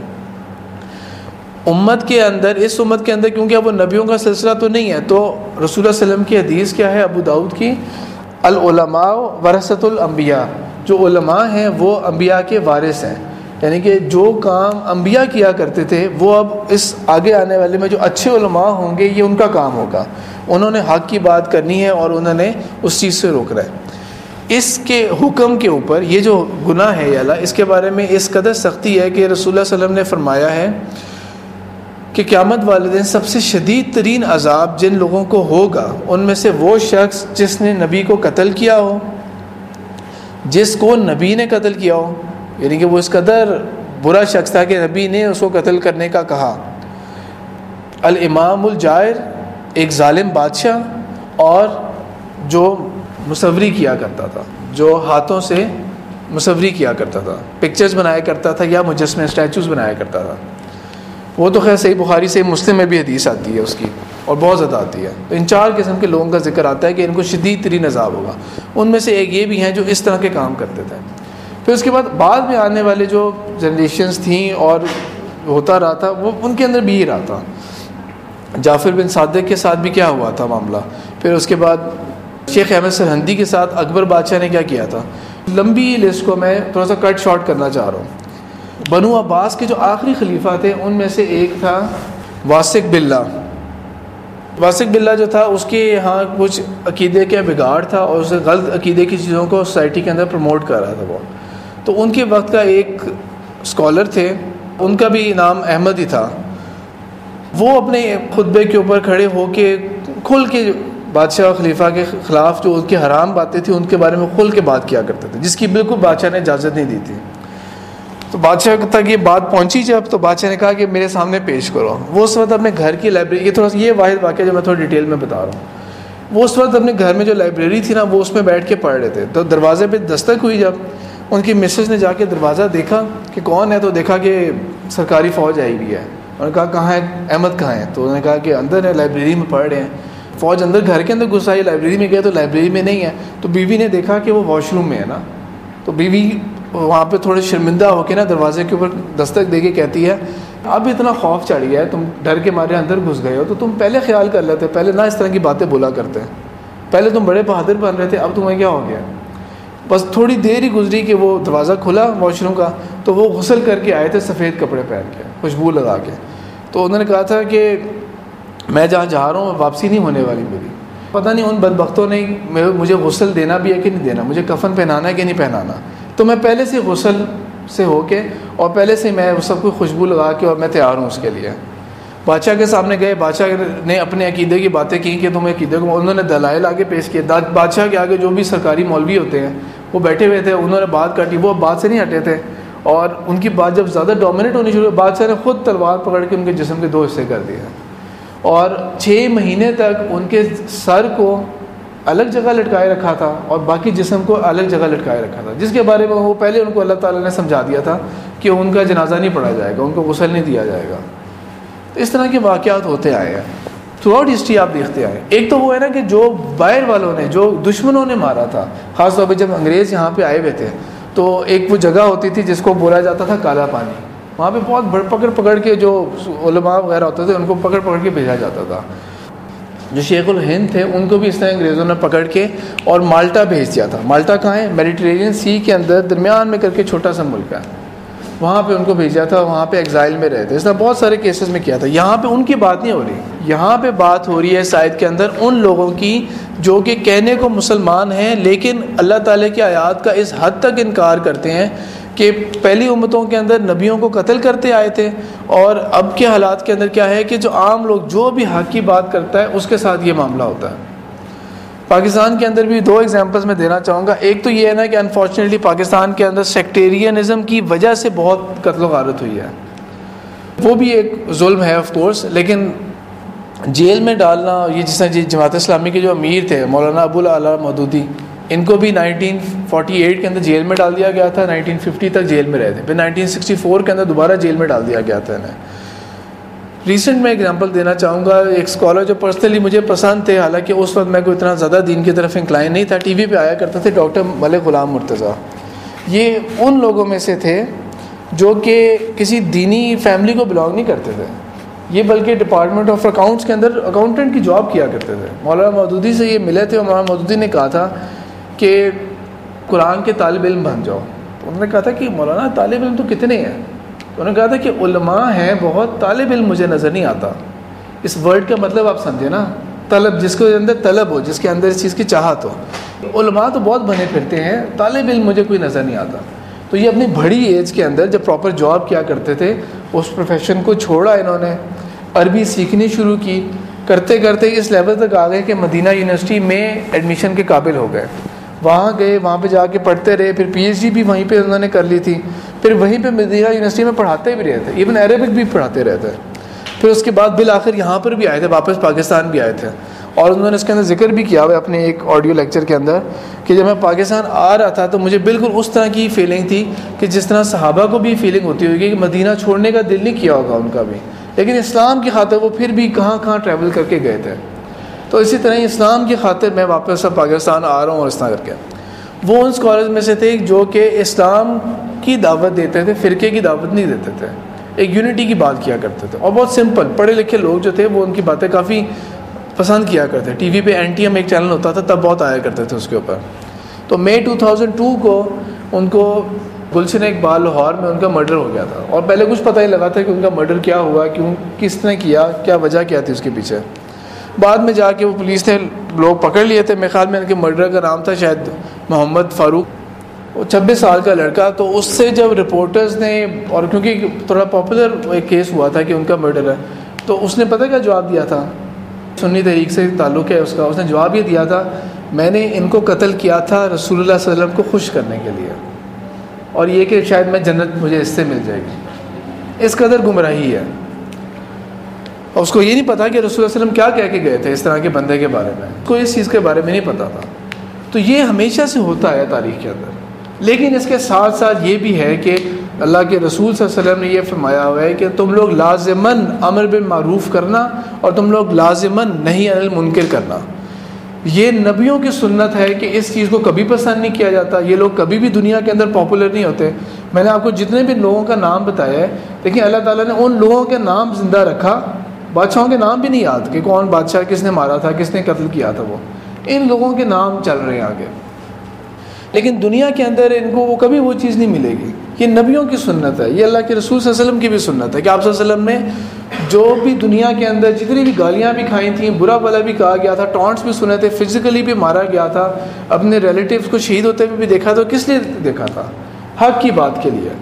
[SPEAKER 1] امت کے اندر, اس امت کے اندر, کیونکہ اب وہ نبیوں کا سلسلہ تو نہیں ہے, تو رسول اللہ صلی اللہ علیہ وسلم کی حدیث کیا ہے ابو داؤد کی, العلماء ورثۃ الانبیاء, جو علماء ہیں وہ انبیاء کے وارث ہیں. یعنی کہ جو کام انبیاء کیا کرتے تھے وہ اب اس آگے آنے والے میں جو اچھے علماء ہوں گے یہ ان کا کام ہوگا. انہوں نے حق کی بات کرنی ہے اور انہوں نے اس چیز سے روکنا ہے. اس کے حکم کے اوپر یہ جو گناہ ہے اللہ, اس کے بارے میں اس قدر سختی ہے کہ رسول اللہ صلی اللہ علیہ وسلم نے فرمایا ہے کہ قیامت والے دن سب سے شدید ترین عذاب جن لوگوں کو ہوگا ان میں سے وہ شخص جس نے نبی کو قتل کیا ہو, جس کو نبی نے قتل کیا ہو, یعنی کہ وہ اس قدر برا شخص تھا کہ نبی نے اس کو قتل کرنے کا کہا. الامام الجائر, ایک ظالم بادشاہ, اور جو مصوری کیا کرتا تھا, جو ہاتھوں سے مصوری کیا کرتا تھا, پکچرز بنایا کرتا تھا یا مجسمے اسٹیچوز بنایا کرتا تھا. وہ تو خیر صحیح بخاری صحیح مسلم میں بھی حدیث آتی ہے اس کی, اور بہت زیادہ آتی ہے. تو ان 4 قسم کے لوگوں کا ذکر آتا ہے کہ ان کو شدید ترین عذاب ہوگا. ان میں سے ایک یہ بھی ہیں جو اس طرح کے کام کرتے تھے. پھر اس کے بعد میں آنے والے جو جنریشنز تھیں اور ہوتا رہا تھا وہ ان کے اندر بھی ہی رہا تھا. جعفر بن صادق کے ساتھ بھی کیا ہوا تھا معاملہ. پھر اس کے بعد شیخ احمد سرہندی کے ساتھ اکبر بادشاہ نے کیا کیا تھا. لمبی لسٹ کو میں تھوڑا سا کٹ شارٹ کرنا چاہ رہا ہوں. بنو عباس کے جو آخری خلیفہ تھے ان میں سے ایک تھا واسق باللہ. واسق باللہ جو تھا اس کے یہاں کچھ عقیدے کا بگاڑ تھا اور اسے غلط عقیدے کی چیزوں کو سوسائٹی کے اندر پروموٹ کر رہا تھا وہ. تو ان کے وقت کا ایک اسکالر تھے, ان کا بھی نام احمد ہی تھا. وہ اپنے خطبے کے اوپر کھڑے ہو کے کھل کے بادشاہ و خلیفہ کے خلاف جو ان کی حرام باتیں تھیں ان کے بارے میں کھل کے بات کیا کرتے تھے, جس کی بالکل بادشاہ نے اجازت نہیں دی تھی. تو بادشاہ تک یہ بات پہنچی جب, تو بادشاہ نے کہا کہ میرے سامنے پیش کرو. وہ اس وقت اپنے گھر کی لائبریری, یہ تھوڑا سا یہ واحد واقعہ جو میں تھوڑا ڈیٹیل میں بتا رہا ہوں, وہ اس وقت اپنے گھر میں جو لائبریری تھی نا وہ اس میں بیٹھ کے پڑھ رہے تھے. تو دروازے پہ دستک ہوئی, جب ان کی مسز نے جا کے دروازہ دیکھا کہ کون ہے, تو دیکھا کہ سرکاری فوج آئی ہوئی ہے. انہوں نے کہا کہاں ہے احمد, کہاں ہے؟ تو انہوں نے کہا کہ اندر ہے, لائبریری میں پڑھ رہے ہیں. فوج اندر گھر کے اندر گھس آئی, لائبریری میں گئے تو لائبریری میں نہیں ہے. تو بیوی نے دیکھا کہ وہ واش روم میں ہے نا, تو بیوی وہاں پہ تھوڑے شرمندہ ہو کے نا دروازے کے اوپر دستک دے کے کہتی ہے اب اتنا خوف چڑھ گیا ہے، تم ڈر کے مارے اندر گھس گئے ہو، تو تم پہلے خیال کر لیتے، پہلے نہ اس طرح کی باتیں بولا کرتے، پہلے تم بڑے بہادر بن رہے تھے، اب تمہیں کیا ہو گیا؟ بس تھوڑی دیر ہی گزری کہ وہ دروازہ کھلا واش روم کا، تو وہ غسل کر کے آئے تھے سفید کپڑے پہن کے، خوشبو لگا کے. تو انہوں نے کہا تھا کہ میں جہاں جا رہا ہوں واپسی نہیں ہونے والی میری. پتہ نہیں ان بدبختوں نے مجھے غسل دینا بھی ہے کہ نہیں دینا، مجھے کفن پہنانا ہے کہ نہیں پہنانا. تو میں پہلے سے غسل سے ہو کے اور پہلے سے میں سب کو خوشبو لگا کے اور میں تیار ہوں اس کے لیے. بادشاہ کے سامنے گئے، بادشاہ نے اپنے عقیدے کی باتیں کی کہ تم عقیدے کو، انہوں نے دلائل آگے پیش کیے. بادشاہ کے آگے جو بھی سرکاری مولوی ہوتے ہیں وہ بیٹھے ہوئے تھے، انہوں نے بات کاٹی، وہ بات سے نہیں ہٹے تھے، اور ان کی بات جب زیادہ ڈومینیٹ ہونی شروع ہوئی، بادشاہ نے خود تلوار پکڑ کے ان کے جسم کے 2 حصے کر دیے، اور 6 مہینے تک ان کے سر کو الگ جگہ لٹکائے رکھا تھا اور باقی جسم کو الگ جگہ لٹکائے رکھا تھا، جس کے بارے میں وہ پہلے ان کو اللہ تعالیٰ نے سمجھا دیا تھا کہ ان کا جنازہ نہیں پڑھا جائے گا، ان کو غسل نہیں دیا جائے گا. اس طرح کے واقعات ہوتے آئے ہیں تھرو آؤٹ ہسٹری، آپ دیکھتے آئے. ایک تو وہ ہے نا کہ جو باہر والوں نے، جو دشمنوں نے مارا تھا، خاص طور پہ جب انگریز یہاں پہ آئے ہوئے تھے، تو ایک وہ جگہ ہوتی تھی جس کو بولا جاتا تھا کالا پانی. وہاں پہ بہت پکڑ کے جو علماء وغیرہ ہوتے تھے ان کو پکڑ کے بھیجا جاتا تھا. جو شیخ الہند تھے ان کو بھی اس طرح انگریزوں نے پکڑ کے اور مالٹا بھیج دیا تھا. مالٹا کہاں ہے؟ میڈیٹرینین سی کے اندر درمیان میں کر کے چھوٹا سا ملک ہے، وہاں پہ ان کو بھیجا تھا، وہاں پہ ایگزائل میں رہے تھے. اس طرح بہت سارے کیسز میں کیا تھا. یہاں پہ ان کی بات نہیں ہو رہی، یہاں پہ بات ہو رہی ہے سائد کے اندر ان لوگوں کی جو کہ کہنے کو مسلمان ہیں لیکن اللہ تعالیٰ کی آیات کا اس حد تک انکار کرتے ہیں کہ پہلی امتوں کے اندر نبیوں کو قتل کرتے آئے تھے، اور اب کے حالات کے اندر کیا ہے کہ جو عام لوگ جو بھی حق کی بات کرتا ہے اس کے ساتھ یہ معاملہ ہوتا ہے. پاکستان کے اندر بھی 2 ایگزامپلس میں دینا چاہوں گا. ایک تو یہ ہے نا کہ انفارچونیٹلی پاکستان کے اندر سیکٹیرینزم کی وجہ سے بہت قتل و غارت ہوئی ہے، وہ بھی ایک ظلم ہے آف کورس، لیکن جیل میں ڈالنا، یہ جس طرح جماعت اسلامی کے جو امیر تھے مولانا ابو الاعلیٰ مودودی، ان کو بھی 1948 کے اندر جیل میں ڈال دیا گیا تھا، 1950 تک جیل میں رہے تھے، پھر 1964 کے اندر دوبارہ جیل میں ڈال دیا گیا تھا انہیں. ریسنٹ میں ایگزامپل دینا چاہوں گا، ایک اسکالر جو پرسنلی مجھے پسند تھے، حالانکہ اس وقت میں کوئی اتنا زیادہ دین کی طرف انکلائن نہیں تھا، ٹی وی پہ آیا کرتے تھے، ڈاکٹر ملک غلام مرتضیٰ. یہ ان لوگوں میں سے تھے جو کہ کسی دینی فیملی کو بلانگ نہیں کرتے تھے، یہ بلکہ ڈپارٹمنٹ آف اکاؤنٹس کے اندر اکاؤنٹنٹ کی جاب کیا کرتے تھے. مولانا مودودی سے یہ ملے تھے، اور مولانا مودودی نے کہا تھا کہ قرآن کے طالب علم بن جاؤ. تو انہوں نے کہا تھا کہ مولانا طالب علم تو کتنے ہیں؟ تو انہوں نے کہا تھا کہ علماء ہیں بہت، طالب علم مجھے نظر نہیں آتا. اس ورڈ کا مطلب آپ سمجھے نا، طلب، جس کے اندر طلب ہو، جس کے اندر اس چیز کی چاہت ہو. علماء تو بہت بنے پھرتے ہیں، طالب علم مجھے کوئی نظر نہیں آتا. تو یہ اپنی بڑی ایج کے اندر جب پراپر جاب کیا کرتے تھے، اس پروفیشن کو چھوڑا انہوں نے، عربی سیکھنی شروع کی، کرتے کرتے اس لیول تک آ گئے کہ مدینہ یونیورسٹی میں ایڈمیشن کے قابل ہو گئے. وہاں گئے، وہاں پہ جا کے پڑھتے رہے، پھر پی ایچ ڈی بھی وہیں پہ انہوں نے کر لی تھی، پھر وہیں پہ مدینہ یونیورسٹی میں پڑھاتے بھی رہے تھے، ایون عربک بھی پڑھاتے رہتے. پھر اس کے بعد بالآخر یہاں پر بھی آئے تھے، واپس پاکستان بھی آئے تھے، اور انہوں نے اس کے اندر ذکر بھی کیا ہوا اپنے ایک آڈیو لیکچر کے اندر کہ جب میں پاکستان آ رہا تھا تو مجھے بالکل اس طرح کی فیلنگ تھی کہ جس طرح صحابہ کو بھی فیلنگ ہوتی ہوگی کہ مدینہ چھوڑنے کا دل نہیں کیا ہوگا ان کا بھی، لیکن اسلام کی خاطر وہ پھر بھی کہاں کہاں ٹریول کر کے گئے تھے. تو اسی طرح اسلام کی خاطر میں واپس اب پاکستان آ رہا ہوں، اور اس طرح کر کے وہ ان اسکالرز میں سے تھے جو کہ اسلام کی دعوت دیتے تھے، فرقے کی دعوت نہیں دیتے تھے، ایک یونٹی کی بات کیا کرتے تھے، اور بہت سمپل پڑھے لکھے لوگ جو تھے وہ ان کی باتیں کافی پسند کیا کرتے. ٹی وی پہ این ٹی ایم ایک چینل ہوتا تھا، تب بہت آیا کرتے تھے اس کے اوپر. تو مئی 2002 کو ان کو گلشن اقبال لاہور میں ان کا مرڈر ہو گیا تھا، اور پہلے کچھ پتہ ہی لگا تھا کہ ان کا مرڈر کیا ہوا، کیوں، کس نے کیا، کیا وجہ کیا تھی اس کے پیچھے. بعد میں جا کے وہ پولیس نے لوگ پکڑ لیے تھے. میرے خیال میں ان کے مرڈر کا نام تھا شاید محمد فاروق، وہ 26 سال کا لڑکا. تو اس سے جب رپورٹرز نے، اور کیونکہ تھوڑا پاپولر ایک کیس ہوا تھا کہ ان کا مرڈر ہے، تو اس نے پتہ کیا جواب دیا تھا، سنی تحریک سے تعلق ہے اس کا، اس نے جواب یہ دیا تھا، میں نے ان کو قتل کیا تھا رسول اللہ صلی اللہ علیہ وسلم کو خوش کرنے کے لیے، اور یہ کہ شاید میں جنت مجھے اس سے مل جائے گی. اس قدر گمراہی ہے. اور اس کو یہ نہیں پتا کہ رسول اللہ علیہ وسلم کیا کہہ کے گئے تھے اس طرح کے بندے کے بارے میں، کوئی اس چیز کے بارے میں نہیں پتا تھا. تو یہ ہمیشہ سے ہوتا ہے تاریخ کے اندر. لیکن اس کے ساتھ ساتھ یہ بھی ہے کہ اللہ کے رسول صلی اللہ علیہ وسلم نے یہ فرمایا ہوا ہے کہ تم لوگ لازماً امر بالمعروف کرنا، اور تم لوگ لازماً نہی عن المنکر کرنا. یہ نبیوں کی سنت ہے کہ اس چیز کو کبھی پسند نہیں کیا جاتا. یہ لوگ کبھی بھی دنیا کے اندر پاپولر نہیں ہوتے. میں نے آپ کو جتنے بھی لوگوں کا نام بتایا ہے، لیکن اللہ تعالیٰ نے ان لوگوں کے نام زندہ رکھا، بادشاہوں کے نام بھی نہیں یاد کہ کون بادشاہ کس نے مارا تھا، کس نے قتل کیا تھا، وہ ان لوگوں کے نام چل رہے ہیں آگے. لیکن دنیا کے اندر ان کو وہ کبھی وہ چیز نہیں ملے گی. یہ نبیوں کی سنت ہے، یہ اللہ کے رسول صلی اللہ علیہ وسلم کی بھی سنت ہے کہ آپ صلی اللہ علیہ وسلم نے جو بھی دنیا کے اندر جتنی بھی گالیاں بھی کھائی تھیں، برا بھلا بھی کہا گیا تھا، ٹانٹس بھی سنے تھے، فزیکلی بھی مارا گیا تھا، اپنے ریلیٹیوز کو شہید ہوتے ہوئے بھی دیکھا، تو کس لیے دیکھا تھا؟ حق کی بات کے لیے.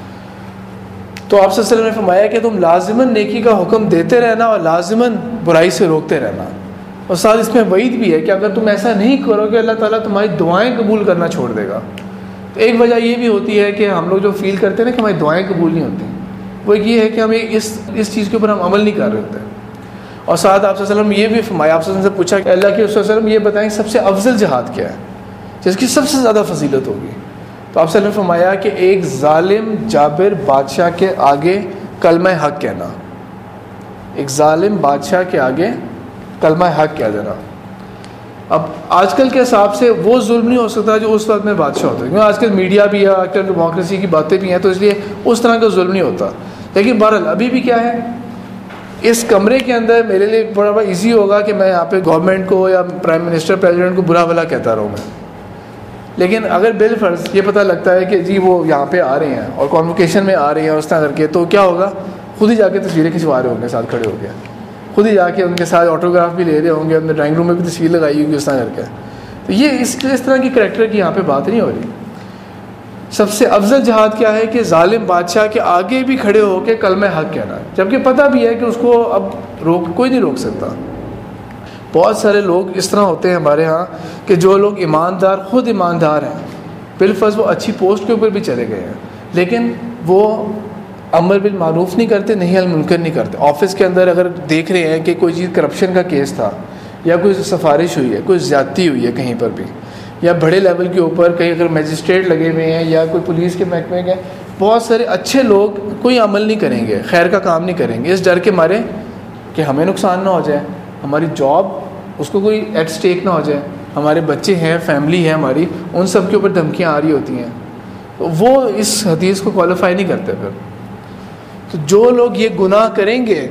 [SPEAKER 1] تو آپ صلی اللہ علیہ وسلم نے فرمایا کہ تم لازماً نیکی کا حکم دیتے رہنا اور لازماً برائی سے روکتے رہنا. اور ساتھ اس میں وعید بھی ہے کہ اگر تم ایسا نہیں کرو گے اللہ تعالیٰ تمہاری دعائیں قبول کرنا چھوڑ دے گا. تو ایک وجہ یہ بھی ہوتی ہے کہ ہم لوگ جو فیل کرتے ہیں نا کہ ہماری دعائیں قبول نہیں ہوتی، وہ یہ ہے کہ ہمیں اس چیز کے اوپر ہم عمل نہیں کر رہے ہوتے. اور ساتھ آپ صلی اللہ علیہ وسلم یہ بھی فرمایا، آپ صلی اللہ علیہ وسلم سے پوچھا کہ اللہ کے رسول صلی اللہ علیہ وسلم یہ بتائیں سب سے افضل جہاد کیا ہے جس کی سب سے زیادہ فضیلت ہوگی؟ تو آپ صلی اللہ علیہ وسلم نے فرمایا کہ ایک ظالم جابر بادشاہ کے آگے کلمہ حق کہنا. ایک ظالم بادشاہ کے آگے کلمہ حق کہہ دینا. اب آج کل کے حساب سے وہ ظلم نہیں ہو سکتا جو اس وقت میں بادشاہ ہوتا ہے، کیونکہ آج کل میڈیا بھی ہے، آج کل ڈیموکریسی کی باتیں بھی ہیں، تو اس لیے اس طرح کا ظلم نہیں ہوتا. لیکن بہرحال ابھی بھی کیا ہے، اس کمرے کے اندر میرے لیے بڑا ایزی ہوگا کہ میں یہاں پہ گورنمنٹ کو یا پرائم منسٹر پریزیڈنٹ کو برا بھلا کہتا رہوں میں. لیکن اگر بالفرض یہ پتہ لگتا ہے کہ جی وہ یہاں پہ آ رہے ہیں اور کانوکیشن میں آ رہے ہیں اس طرح کر کے، تو کیا ہوگا؟ خود ہی جا کے تصویریں کھنچوا رہے ہوں گے ساتھ کھڑے ہو کے، خود ہی جا کے ان کے ساتھ آٹوگراف بھی لے رہے ہوں گے، اپنے ڈرائنگ روم میں بھی تصویر لگائی ہوگی اس طرح کر کے. تو یہ اس طرح کی کریکٹر کی یہاں پہ بات نہیں ہو رہی. سب سے افضل جہاد کیا ہے کہ ظالم بادشاہ کے آگے بھی کھڑے ہو کے کلمہ حق کہنا، جبکہ پتہ بھی ہے کہ اس کو اب کوئی نہیں روک سکتا. بہت سارے لوگ اس طرح ہوتے ہیں ہمارے ہاں کہ جو لوگ ایماندار، خود ایماندار ہیں، بالفرض وہ اچھی پوسٹ کے اوپر بھی چلے گئے ہیں، لیکن وہ امر بالمعروف نہیں کرتے، نہی عن المنکر نہیں کرتے. آفس کے اندر اگر دیکھ رہے ہیں کہ کوئی چیز کرپشن کا کیس تھا، یا کوئی سفارش ہوئی ہے، کوئی زیادتی ہوئی ہے کہیں پر بھی، یا بڑے لیول کے اوپر کہیں اگر میجسٹریٹ لگے ہوئے ہیں یا کوئی پولیس کے محکمے کے، بہت سارے اچھے لوگ کوئی عمل نہیں کریں گے، خیر کا کام نہیں کریں گے، اس ڈر کے مارے کہ ہمیں نقصان نہ ہو جائے، ہماری جاب اس کو کوئی ایٹ سٹیک نہ ہو جائے، ہمارے بچے ہیں، فیملی ہے ہماری، ان سب کے اوپر دھمکیاں آ رہی ہوتی ہیں. تو وہ اس حدیث کو کوالیفائی نہیں کرتے. پھر تو جو لوگ یہ گناہ کریں گے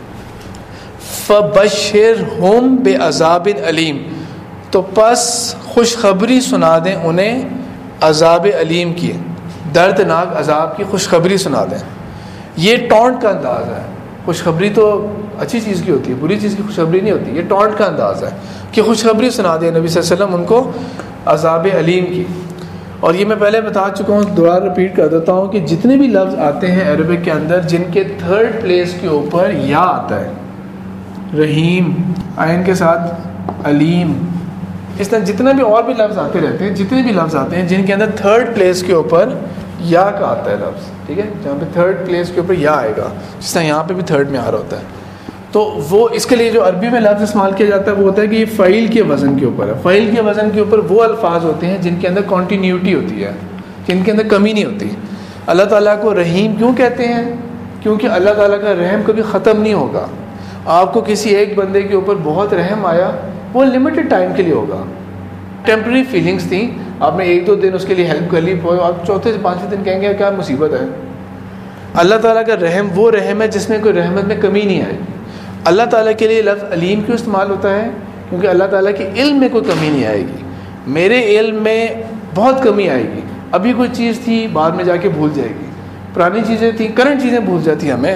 [SPEAKER 1] فَبَشِّرْهُمْ بِعَذَابٍ علیم، تو پس خوشخبری سنا دیں انہیں عذاب علیم کی، دردناک عذاب کی خوشخبری سنا دیں. یہ ٹونٹ کا انداز ہے. خوشخبری تو اچھی چیز کی ہوتی ہے، بری چیز کی خوشخبری نہیں ہوتی. یہ ٹونٹ کا انداز ہے کہ خوشخبری سنا دیں نبی صلی اللہ علیہ وسلم ان کو عذاب علیم کی. اور یہ میں پہلے بتا چکا ہوں، دوبارہ رپیٹ کر دیتا ہوں کہ جتنے بھی لفظ آتے ہیں عربک کے اندر جن کے تھرڈ پلیس کے اوپر یا آتا ہے، رحیم عین کے ساتھ، علیم، اس طرح جتنے بھی اور بھی لفظ آتے رہتے ہیں، جتنے بھی لفظ آتے ہیں جن کے اندر تھرڈ پلیس کے اوپر یا کا آتا ہے لفظ، ٹھیک ہے، جہاں پہ تھرڈ پلیس کے اوپر یا آئے گا، جس طرح یہاں پہ بھی تھرڈ میں آ رہا ہوتا ہے، تو وہ اس کے لیے جو عربی میں لفظ استعمال کیا جاتا ہے وہ ہوتا ہے کہ یہ فعیل کے وزن کے اوپر ہے. فعیل کے وزن کے اوپر وہ الفاظ ہوتے ہیں جن کے اندر کنٹینیوٹی ہوتی ہے، جن کے اندر کمی نہیں ہوتی. اللہ تعالیٰ کو رحیم کیوں کہتے ہیں؟ کیونکہ اللہ تعالیٰ کا رحم کبھی ختم نہیں ہوگا. آپ کو کسی ایک بندے کے اوپر بہت رحم آیا، وہ لمیٹڈ ٹائم کے لیے ہوگا، ٹیمپرری فیلنگس تھیں، آپ نے ایک دو دن اس کے لیے ہیلپ کر لی، آپ چوتھے سے پانچویں دن کہیں گے کیا مصیبت ہے. اللہ تعالیٰ کا رحم وہ رحم ہے جس میں کوئی رحمت میں کمی نہیں آئے. اللہ تعالیٰ کے لیے لفظ علیم کیوں استعمال ہوتا ہے؟ کیونکہ اللہ تعالیٰ کے علم میں کوئی کمی نہیں آئے گی. میرے علم میں بہت کمی آئے گی، ابھی کوئی چیز تھی بعد میں جا کے بھول جائے گی، پرانی چیزیں تھیں کرنٹ چیزیں بھول جاتی ہمیں.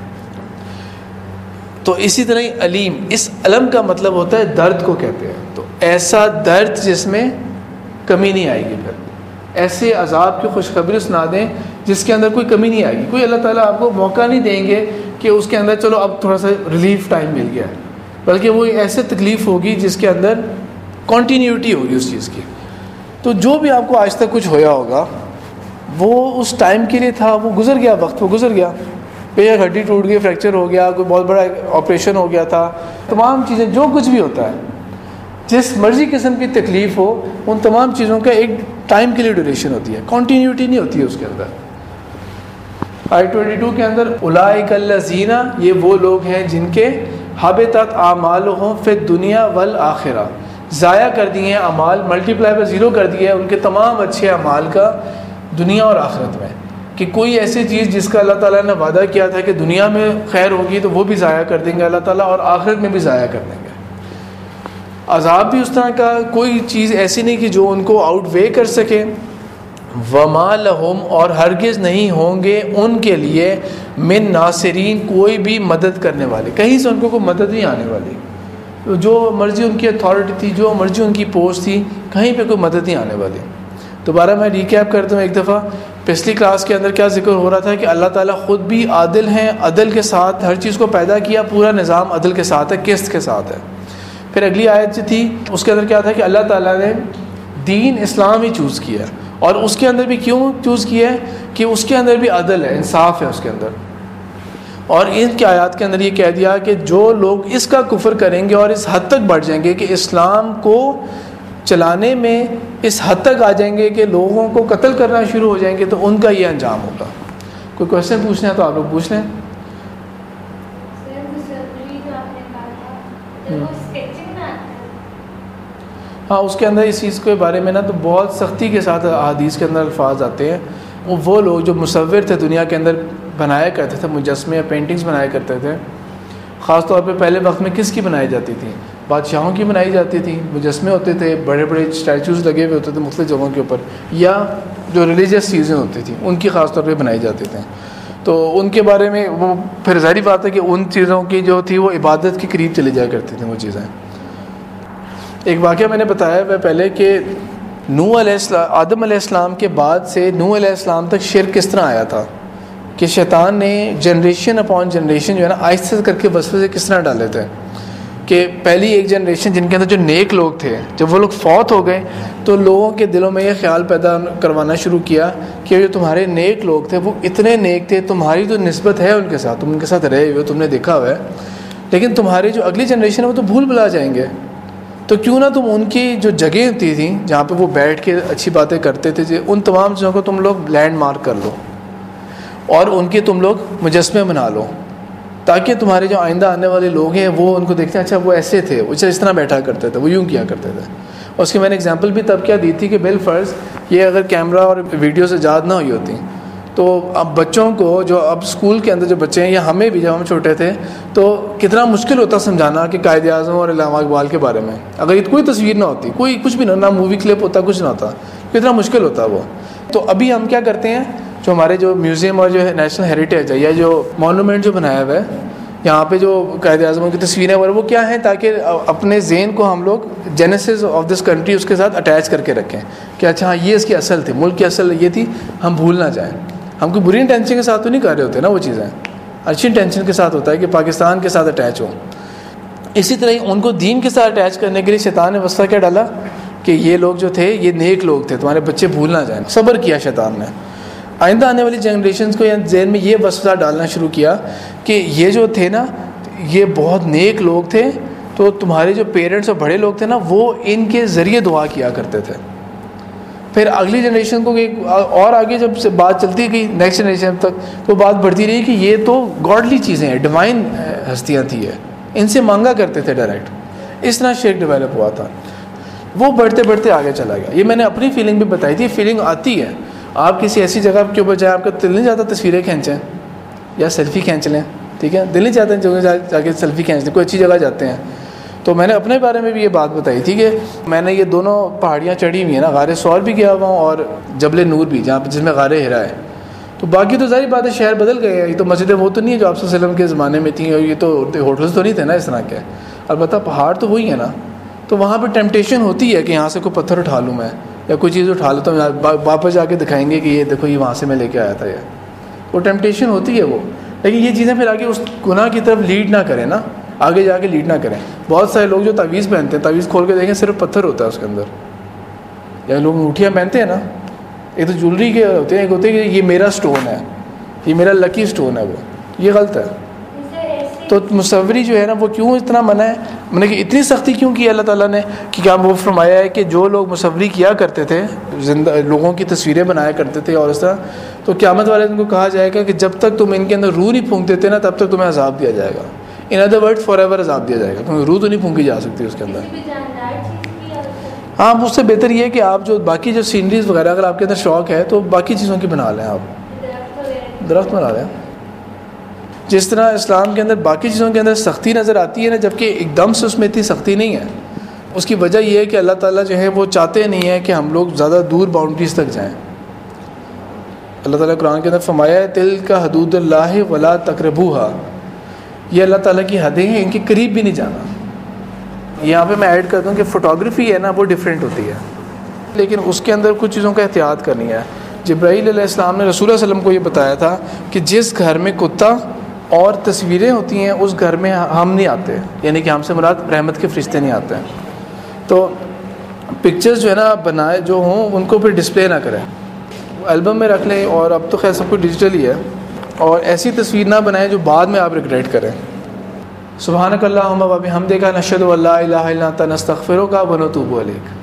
[SPEAKER 1] تو اسی طرح ہی علیم، اس علم کا مطلب ہوتا ہے درد کو کہتے ہیں. تو ایسا درد جس میں کمی نہیں آئے گی، پھر ایسے عذاب کی خوشخبری سنا دیں جس کے اندر کوئی کمی نہیں آئے گی. کوئی اللہ تعالیٰ آپ کو موقع نہیں دیں گے کہ اس کے اندر چلو اب تھوڑا سا ریلیف ٹائم مل گیا ہے، بلکہ وہ ایسے تکلیف ہوگی جس کے اندر کنٹینیوٹی ہوگی اس چیز کی. تو جو بھی آپ کو آج تک کچھ ہویا ہوگا وہ اس ٹائم کے لیے تھا، وہ گزر گیا، وقت وہ گزر گیا. پیر ہڈی ٹوٹ گئی، فریکچر ہو گیا، کوئی بہت بڑا آپریشن ہو گیا تھا، تمام چیزیں جو کچھ بھی ہوتا ہے، جس مرضی قسم کی تکلیف ہو، ان تمام چیزوں کا ایک ٹائم کے لیے ڈیوریشن ہوتی ہے، کنٹینیوٹی نہیں ہوتی ہے اس کے اندر. آیت 22 کے اندر اولئک الذین، یہ وہ لوگ ہیں جن کے حبطت اعمالہم فی الدنیا والآخرہ، ضائع کر دیے ہیں اعمال، ملٹی پلائی پر زیرو کر دیے ان کے تمام اچھے اعمال کا دنیا اور آخرت میں. کہ کوئی ایسی چیز جس کا اللہ تعالیٰ نے وعدہ کیا تھا کہ دنیا میں خیر ہوگی تو وہ بھی ضائع کر دیں گے اللہ تعالیٰ، اور آخرت میں بھی ضائع کر دیں گے۔ عذاب بھی اس طرح کا کوئی چیز ایسی نہیں کہ جو ان کو آؤٹ وے کر سکے۔ وما لہم، اور ہرگز نہیں ہوں گے ان کے لیے من ناصرین، کوئی بھی مدد کرنے والے، کہیں سے ان کو کوئی مدد نہیں آنے والی، جو مرضی ان کی اتھارٹی تھی، جو مرضی ان کی پوسٹ تھی، کہیں پہ کوئی مدد نہیں آنے والی۔ دوبارہ میں ریکیپ کرتا ہوں ایک دفعہ، پچھلی کلاس کے اندر کیا ذکر ہو رہا تھا کہ اللہ تعالیٰ خود بھی عادل ہیں، عدل کے ساتھ ہر چیز کو پیدا کیا، پورا نظام عدل کے ساتھ ہے، قسط کے ساتھ ہے۔ پھر اگلی آیت جو تھی اس کے اندر کیا تھا کہ اللہ تعالیٰ نے دین اسلام ہی چوز کیا، اور اس کے اندر بھی کیوں چوز کیا ہے کہ اس کے اندر بھی عدل ہے، انصاف ہے اس کے اندر۔ اور ان کی آیات کے اندر یہ کہہ دیا کہ جو لوگ اس کا کفر کریں گے اور اس حد تک بڑھ جائیں گے کہ اسلام کو چلانے میں اس حد تک آ جائیں گے کہ لوگوں کو قتل کرنا شروع ہو جائیں گے، تو ان کا یہ انجام ہوگا۔ کوئی کوشچن پوچھنا ہے تو آپ لوگ پوچھ لیں۔ ہاں، اس کے اندر اس چیز کے بارے میں نا تو بہت سختی کے ساتھ احادیث کے اندر الفاظ آتے ہیں۔ وہ لوگ جو مصور تھے دنیا کے اندر، بنایا کرتے تھے مجسمے یا پینٹنگز بنایا کرتے تھے، خاص طور پہ پہلے وقت میں کس کی بنائی جاتی تھی؟ بادشاہوں کی بنائی جاتی تھی، مجسمے ہوتے تھے، بڑے بڑے اسٹیچوز لگے ہوئے ہوتے تھے مختلف جگہوں کے اوپر، یا جو ریلیجیس چیزیں ہوتی تھیں ان کی خاص طور پہ بنائی جاتی تھیں۔ تو ان کے بارے میں وہ پھر ظاہری بات ہے کہ ان چیزوں کی جو تھی وہ عبادت کے قریب چلی جایا کرتی تھیں وہ چیزیں۔ ایک واقعہ میں نے بتایا ہے پہلے کہ آدم علیہ السلام کے بعد سے نوح علیہ السلام تک شرک کس طرح آیا تھا، کہ شیطان نے جنریشن اپون جنریشن جو ہے نا آہستہ کر کے وسوسے کس طرح ڈالے تھے، کہ پہلی ایک جنریشن جن کے اندر جو نیک لوگ تھے، جب وہ لوگ فوت ہو گئے تو لوگوں کے دلوں میں یہ خیال پیدا کروانا شروع کیا کہ جو تمہارے نیک لوگ تھے وہ اتنے نیک تھے، تمہاری تو نسبت ہے ان کے ساتھ، تم ان کے ساتھ رہے ہوئے، تم نے دیکھا ہوا ہے، لیکن تمہاری جو اگلی جنریشن ہے وہ تو بھول بھلا جائیں گے، تو کیوں نہ تم ان کی جو جگہ ہوتی تھیں جہاں پہ وہ بیٹھ کے اچھی باتیں کرتے تھے، ان تمام چیزوں کو تم لوگ لینڈ مارک کر لو اور ان کے تم لوگ مجسمے بنا لو، تاکہ تمہارے جو آئندہ آنے والے لوگ ہیں وہ ان کو دیکھتے ہیں، اچھا وہ ایسے تھے، وہ اس طرح بیٹھا کرتے تھے، وہ یوں کیا کرتے تھے۔ اور اس کی میں نے اگزامپل بھی تب کیا دی تھی کہ بالفرض یہ اگر کیمرہ اور ویڈیو سے ایجاد نہ ہوئی ہوتی تو اب بچوں کو، جو اب اسکول کے اندر جو بچے ہیں یا ہمیں بھی جب ہم چھوٹے تھے تو کتنا مشکل ہوتا سمجھانا کہ قائد اعظم اور علامہ اقبال کے بارے میں، اگر یہ کوئی تصویر نہ ہوتی، کوئی کچھ بھی نہ مووی کلپ ہوتا، کچھ نہ ہوتا، کتنا مشکل ہوتا وہ۔ تو ابھی ہم کیا کرتے ہیں، جو ہمارے جو میوزیم اور جو نیشنل ہیریٹیج ہے یا جو مونومنٹ جو بنایا ہوا ہے یہاں پہ جو قائد اعظموں کی تصویریں وہ کیا ہیں، تاکہ اپنے ذہن کو ہم لوگ جینیسس آف دس کنٹری اس کے ساتھ اٹیچ کر کے رکھیں کہ اچھا ہاں یہ اس کی اصل تھی، ملک کی اصل یہ تھی، ہم بھول نہ جائیں۔ ہم کوئی بری انٹینشن کے ساتھ تو نہیں کر رہے ہوتے نا، وہ چیزیں اچھی انٹینشن کے ساتھ ہوتا ہے کہ پاکستان کے ساتھ اٹیچ ہو۔ اسی طرح ان کو دین کے ساتھ اٹیچ کرنے کے لیے شیطان نے وسوسہ کیا ڈالا کہ یہ لوگ جو تھے یہ نیک لوگ تھے، تمہارے بچے بھول نہ جائیں۔ صبر کیا شیطان نے، آئندہ آنے والی جنریشنز کو ذہن میں یہ وسوسہ ڈالنا شروع کیا کہ یہ جو تھے نا یہ بہت نیک لوگ تھے، تو تمہارے جو پیرنٹس اور بڑے لوگ تھے نا وہ ان کے ذریعے دعا کیا کرتے تھے۔ پھر اگلی جنریشن کو اور آگے جب سے بات چلتی گئی نیکسٹ جنریشن تک تو بات بڑھتی رہی کہ یہ تو گاڈلی چیزیں ہیں، ڈیوائن ہستیاں تھیں، ان سے مانگا کرتے تھے ڈائریکٹ، اس طرح شرک ڈیولپ ہوا تھا۔ وہ بڑھتے بڑھتے آگے چلا گیا۔ یہ میں نے اپنی فیلنگ بھی بتائی تھی، فیلنگ آتی ہے، آپ کسی ایسی جگہ کے اوپر جائیں، آپ کا دل نہیں چاہتا تصویریں کھینچیں یا سیلفی کھینچ لیں، ٹھیک ہے، دل نہیں چاہتا جگہ جا کے سیلفی کھینچ لیں، کوئی اچھی جگہ جاتے ہیں۔ تو میں نے اپنے بارے میں بھی یہ بات بتائی تھی کہ میں نے یہ دونوں پہاڑیاں چڑھی ہوئی ہیں نا، غار سور بھی گیا ہوا ہوں اور جبل نور بھی، جہاں جس میں غار ہرا ہے۔ تو باقی تو ظاہر بات ہے شہر بدل گئے ہیں، یہ تو مسجدیں وہ تو نہیں ہے جو آپ صلی اللہ علیہ وسلم کے زمانے میں تھیں، اور یہ تو ہوٹلس تو نہیں تھے نا اس طرح کے، البتہ پہاڑ تو وہی ہے نا۔ تو وہاں پہ ٹیمپٹیشن ہوتی ہے کہ یہاں سے کوئی پتھر اٹھا لوں میں یا کوئی چیز اٹھا لیتا ہوں، واپس جا کے دکھائیں گے کہ یہ دیکھو یہ وہاں سے میں لے کے آیا تھا، یہ وہ ٹیمپٹیشن ہوتی ہے وہ، لیکن یہ چیزیں پھر آگے اس گناہ کی طرف لیڈ نہ کریں نا، آگے جا کے لیڈ نہ کریں۔ بہت سارے لوگ جو تعویذ پہنتے ہیں، تعویذ کھول کے دیکھیں صرف پتھر ہوتا ہے اس کے اندر، یا لوگ انگوٹھیاں پہنتے ہیں نا، ایک تو جولری کے ہوتے ہیں، ایک ہوتے ہیں کہ یہ میرا سٹون ہے، یہ میرا لکی سٹون ہے، وہ یہ غلط ہے۔ تو مصوری جو ہے نا وہ کیوں اتنا منع ہے، میں نے کہ اتنی سختی کیوں کی اللہ تعالیٰ نے، کہ کیا وہ فرمایا ہے کہ جو لوگ مصوری کیا کرتے تھے، زندہ لوگوں کی تصویریں بنایا کرتے تھے اور اس طرح، تو قیامت والے دن کو کہا جائے گا کہ جب تک تم ان کے اندر روح نہیں پھونکتے تھے نا تب تک تمہیں عذاب دیا جائے گا، in other word for ever عذاب دیا جائے گا، کیونکہ روح تو نہیں پھونکی جا سکتی اس کے اندر۔ ہاں اس سے بہتر یہ ہے کہ آپ جو باقی جو سینریز وغیرہ اگر آپ کے اندر شوق ہے تو باقی چیزوں کی بنا لیں آپ، درخت بنا رہے ہیں. جس طرح اسلام کے اندر باقی چیزوں کے اندر سختی نظر آتی ہے نا، جبکہ ایک دم سے اس میں اتنی سختی نہیں ہے. اس کی وجہ یہ ہے کہ اللہ تعالیٰ جو ہے وہ چاہتے نہیں ہے کہ ہم لوگ زیادہ دور باؤنڈریز تک جائیں. اللہ تعالیٰ قرآن کے اندر فرمایا ہے تلک حدود اللہ ولا تقربوها، یہ اللہ تعالیٰ کی حدیں ہیں، ان کے قریب بھی نہیں جانا. یہاں پہ میں ایڈ کرتا ہوں کہ فوٹوگرافی ہے نا وہ ڈیفرینٹ ہوتی ہے، لیکن اس کے اندر کچھ چیزوں کا احتیاط کرنی ہے. جبرائیل علیہ السلام نے رسول اللہ علیہ وسلم کو یہ بتایا تھا کہ جس گھر میں کتا اور تصویریں ہوتی ہیں اس گھر میں ہم نہیں آتے، یعنی کہ ہم سے مراد رحمت کے فرشتے نہیں آتے ہیں. تو پکچرز جو ہے نا بنائے جو ہوں ان کو پھر ڈسپلے نہ کریں، البم میں رکھ لیں. اور اب تو خیر سب کچھ ڈیجیٹل ہی ہے، اور ایسی تصویر نہ بنائیں جو بعد میں آپ ریگریٹ کریں. سبحانک اللہم و بحمدک نشہد ان لا الہ الا انت نستغفرک و نتوب الیک.